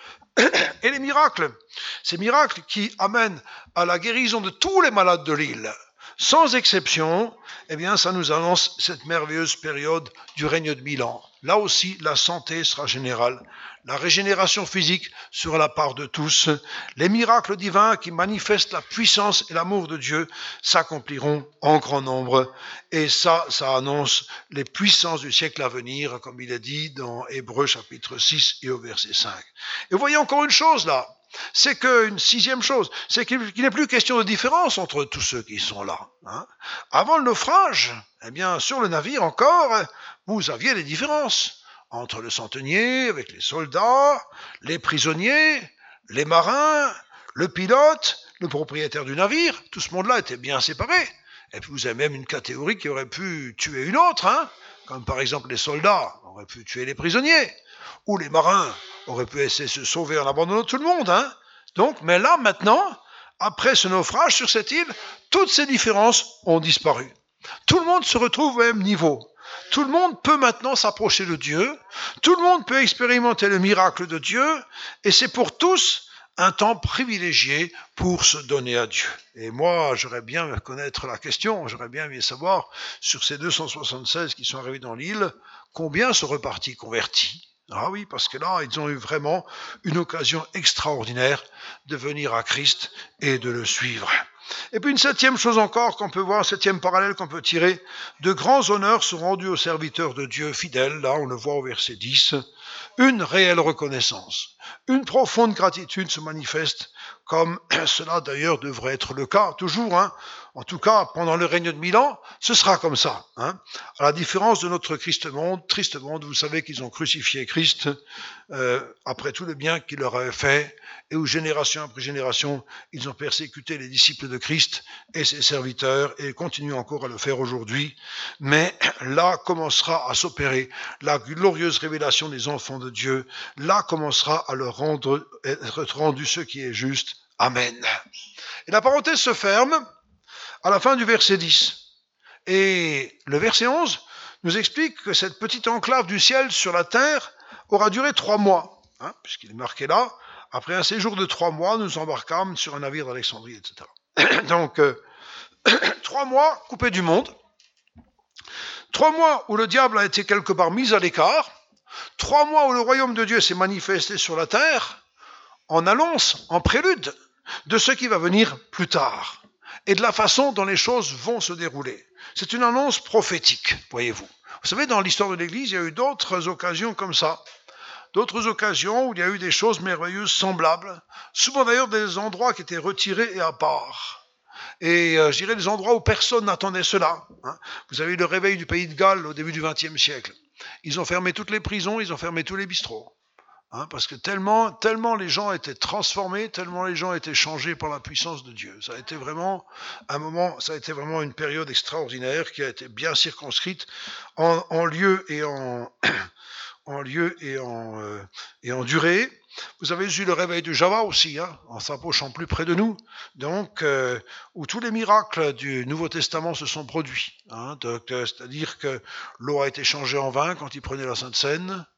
Et les miracles, ces miracles qui amènent à la guérison de tous les malades de l'île, sans exception, eh bien, ça nous annonce cette merveilleuse période du règne de Milan. Là aussi, la santé sera générale. La régénération physique sera la part de tous. Les miracles divins qui manifestent la puissance et l'amour de Dieu s'accompliront en grand nombre. Et ça, ça annonce les puissances du siècle à venir, comme il est dit dans Hébreux chapitre six et au verset cinq. Et vous voyez encore une chose là. C'est qu'une sixième chose, c'est qu'il n'est plus question de différence entre tous ceux qui sont là. Hein. Avant le naufrage, eh bien, sur le navire encore, vous aviez des différences entre le centenier avec les soldats, les prisonniers, les marins, le pilote, le propriétaire du navire. Tout ce monde-là était bien séparé. Et puis vous avez même une catégorie qui aurait pu tuer une autre, hein, comme par exemple les soldats auraient pu tuer les prisonniers. Ou les marins auraient pu essayer de se sauver en abandonnant tout le monde. Hein. Donc, mais là, maintenant, après ce naufrage sur cette île, toutes ces différences ont disparu. Tout le monde se retrouve au même niveau. Tout le monde peut maintenant s'approcher de Dieu. Tout le monde peut expérimenter le miracle de Dieu. Et c'est pour tous un temps privilégié pour se donner à Dieu. Et moi, j'aurais bien connaître la question, j'aurais bien aimé savoir, sur ces deux cent soixante-seize qui sont arrivés dans l'île, combien sont repartis convertis. Ah oui, parce que là, ils ont eu vraiment une occasion extraordinaire de venir à Christ et de le suivre. Et puis une septième chose encore qu'on peut voir, un septième parallèle qu'on peut tirer, de grands honneurs sont rendus aux serviteurs de Dieu fidèles, là on le voit au verset dix, une réelle reconnaissance, une profonde gratitude se manifeste, comme cela d'ailleurs devrait être le cas toujours, hein. En tout cas pendant le règne de Milan, ce sera comme ça. Hein. À la différence de notre Christ monde, triste monde, vous savez qu'ils ont crucifié Christ euh, après tout le bien qu'il leur avait fait, et où génération après génération, ils ont persécuté les disciples de Christ et ses serviteurs, et continuent encore à le faire aujourd'hui. Mais là commencera à s'opérer la glorieuse révélation des enfants de Dieu. Là commencera à leur rendre, être rendu ce qui est juste. Amen. Et la parenthèse se ferme à la fin du verset dix. Et le verset onze nous explique que cette petite enclave du ciel sur la terre aura duré trois mois, hein, puisqu'il est marqué là. Après un séjour de trois mois, nous embarquâmes sur un navire d'Alexandrie, et cetera. Donc, euh, trois mois coupés du monde, trois mois où le diable a été quelque part mis à l'écart, trois mois où le royaume de Dieu s'est manifesté sur la terre, en annonce, en prélude de ce qui va venir plus tard, et de la façon dont les choses vont se dérouler. C'est une annonce prophétique, voyez-vous. Vous savez, dans l'histoire de l'Église, il y a eu d'autres occasions comme ça. D'autres occasions où il y a eu des choses merveilleuses semblables, souvent d'ailleurs des endroits qui étaient retirés et à part. Et euh, je dirais des endroits où personne n'attendait cela. Hein. Vous avez eu le réveil du pays de Galles au début du vingtième siècle. Ils ont fermé toutes les prisons, ils ont fermé tous les bistrots. Hein, parce que tellement, tellement les gens étaient transformés, tellement les gens étaient changés par la puissance de Dieu. Ça a été vraiment un moment, ça a été vraiment une période extraordinaire qui a été bien circonscrite en, en lieu et en... en lieu et en, euh, et en durée. Vous avez eu le réveil du Java aussi, hein, en s'approchant plus près de nous, donc euh, où tous les miracles du Nouveau Testament se sont produits. Hein, donc, euh, c'est-à-dire que l'eau a été changée en vin quand il prenait la Sainte Seine,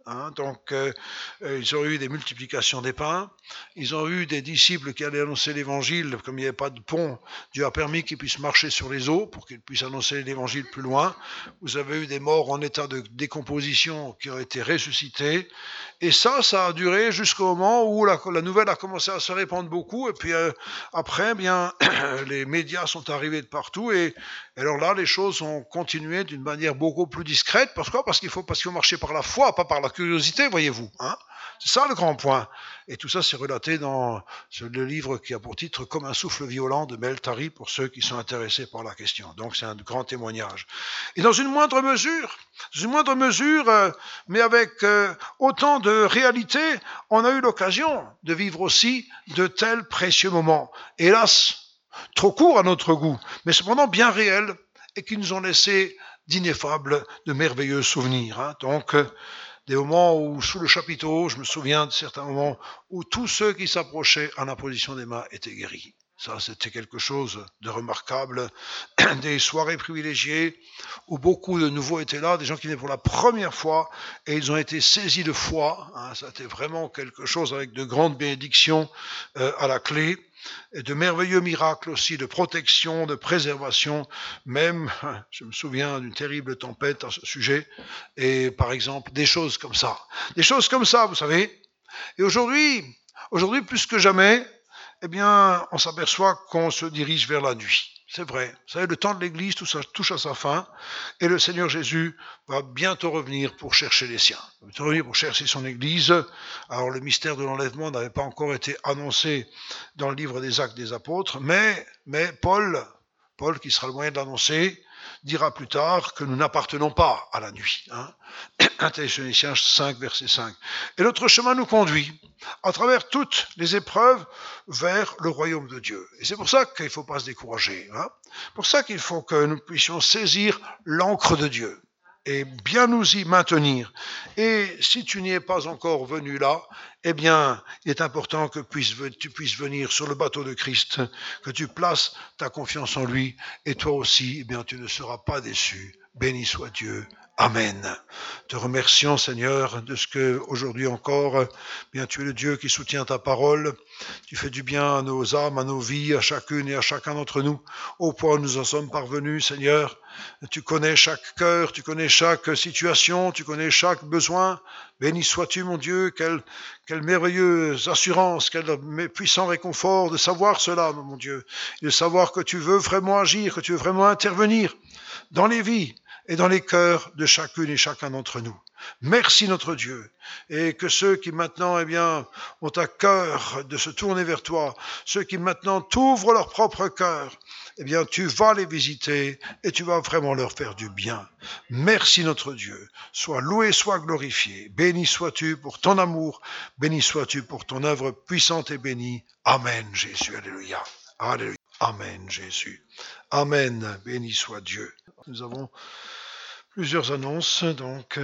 Hein, donc, euh, ils ont eu des multiplications des pains. Ils ont eu des disciples qui allaient annoncer l'évangile. Comme il n'y avait pas de pont, Dieu a permis qu'ils puissent marcher sur les eaux pour qu'ils puissent annoncer l'évangile plus loin. Vous avez eu des morts en état de décomposition qui ont été ressuscités. Et ça, ça a duré jusqu'au moment où la, la nouvelle a commencé à se répandre beaucoup. Et puis euh, après, eh bien, les médias sont arrivés de partout. Et, et alors là, les choses ont continué d'une manière beaucoup plus discrète. Pourquoi ? Parce qu'il faut, parce qu'il faut marcher par la foi, pas par la curiosité, voyez-vous. Hein, c'est ça le grand point. Et tout ça, c'est relaté dans le livre qui a pour titre « Comme un souffle violent » de Mel Tari, pour ceux qui sont intéressés par la question. Donc, c'est un grand témoignage. Et dans une moindre mesure, dans une moindre mesure, euh, mais avec euh, autant de réalité, on a eu l'occasion de vivre aussi de tels précieux moments. Hélas, trop courts à notre goût, mais cependant bien réels, et qui nous ont laissé d'ineffables, de merveilleux souvenirs. Hein. Donc, euh, des moments où, sous le chapiteau, je me souviens de certains moments où tous ceux qui s'approchaient en imposition des mains étaient guéris. Ça, c'était quelque chose de remarquable. Des soirées privilégiées où beaucoup de nouveaux étaient là, des gens qui venaient pour la première fois et ils ont été saisis de foi. Hein, ça a été vraiment quelque chose avec de grandes bénédictions euh, à la clé. Et de merveilleux miracles aussi de protection, de préservation, même, je me souviens d'une terrible tempête à ce sujet, et par exemple, des choses comme ça. Des choses comme ça, vous savez. Et aujourd'hui, aujourd'hui plus que jamais, eh bien, on s'aperçoit qu'on se dirige vers la nuit. C'est vrai. Vous savez, le temps de l'Église tout ça, touche à sa fin et le Seigneur Jésus va bientôt revenir pour chercher les siens. Il va revenir pour chercher son Église. Alors, le mystère de l'enlèvement n'avait pas encore été annoncé dans le livre des Actes des Apôtres, mais, mais Paul, Paul, qui sera le moyen de l'annoncer, dira plus tard que nous n'appartenons pas à la nuit. Hein. un Thessaloniciens cinq, verset cinq. Et notre chemin nous conduit à travers toutes les épreuves vers le royaume de Dieu. Et c'est pour ça qu'il ne faut pas se décourager. Hein. C'est pour ça qu'il faut que nous puissions saisir l'encre de Dieu et bien nous y maintenir. Et si tu n'y es pas encore venu là, eh bien, il est important que tu puisses venir sur le bateau de Christ, que tu places ta confiance en lui, et toi aussi, eh bien, tu ne seras pas déçu. Béni soit Dieu. Amen. Te remercions, Seigneur, de ce que aujourd'hui encore, bien, tu es le Dieu qui soutient ta parole. Tu fais du bien à nos âmes, à nos vies, à chacune et à chacun d'entre nous. Au point où nous en sommes parvenus, Seigneur, tu connais chaque cœur, tu connais chaque situation, tu connais chaque besoin. Béni sois-tu, mon Dieu, quelle, quelle merveilleuse assurance, quel puissant réconfort de savoir cela, mon Dieu, et de savoir que tu veux vraiment agir, que tu veux vraiment intervenir dans les vies et dans les cœurs de chacune et chacun d'entre nous. Merci notre Dieu, et que ceux qui maintenant, eh bien, ont à cœur de se tourner vers toi, ceux qui maintenant t'ouvrent leur propre cœur, eh bien, tu vas les visiter et tu vas vraiment leur faire du bien. Merci notre Dieu, sois loué, sois glorifié, béni sois-tu pour ton amour, béni sois-tu pour ton œuvre puissante et bénie. Amen, Jésus, alléluia, alléluia, amen, Jésus, amen, béni soit Dieu. Nous avons plusieurs annonces, donc...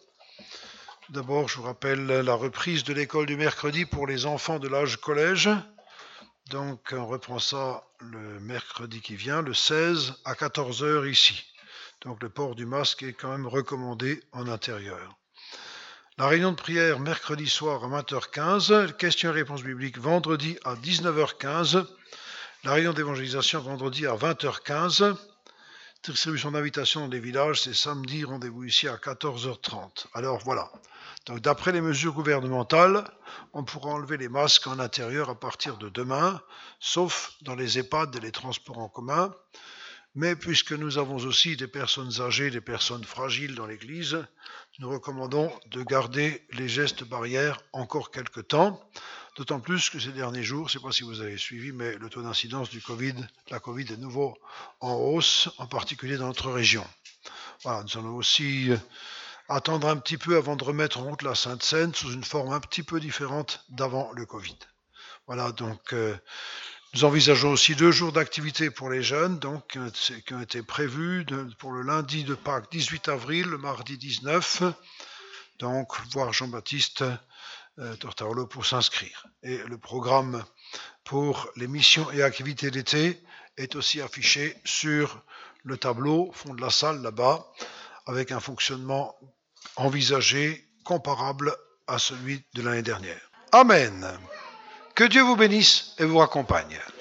D'abord, je vous rappelle la reprise de l'école du mercredi pour les enfants de l'âge collège. Donc, on reprend ça le mercredi qui vient, le seize à quatorze heures ici. Donc, le port du masque est quand même recommandé en intérieur. La réunion de prière mercredi soir à vingt heures quinze, questions et réponses bibliques vendredi à dix-neuf heures quinze, la réunion d'évangélisation vendredi à vingt heures quinze, distribution d'invitation dans les villages, c'est samedi, rendez-vous ici à quatorze heures trente. Alors voilà. Donc, d'après les mesures gouvernementales, on pourra enlever les masques en intérieur à partir de demain, sauf dans les EHPAD et les transports en commun. Mais puisque nous avons aussi des personnes âgées, des personnes fragiles dans l'Église, nous recommandons de garder les gestes barrières encore quelque temps. D'autant plus que ces derniers jours, je ne sais pas si vous avez suivi, mais le taux d'incidence du Covid, la Covid est de nouveau en hausse, en particulier dans notre région. Voilà, nous allons aussi attendre un petit peu avant de remettre en route la Sainte Seine sous une forme un petit peu différente d'avant le Covid. Voilà, donc euh, nous envisageons aussi deux jours d'activité pour les jeunes, donc qui ont été prévus de, pour le lundi de Pâques dix-huit avril, le mardi dix-neuf, donc voir Jean-Baptiste euh, Tortarolo pour s'inscrire. Et le programme pour les missions et activités d'été est aussi affiché sur le tableau, au fond de la salle là-bas, avec un fonctionnement envisagé comparable à celui de l'année dernière. Amen. Que Dieu vous bénisse et vous accompagne.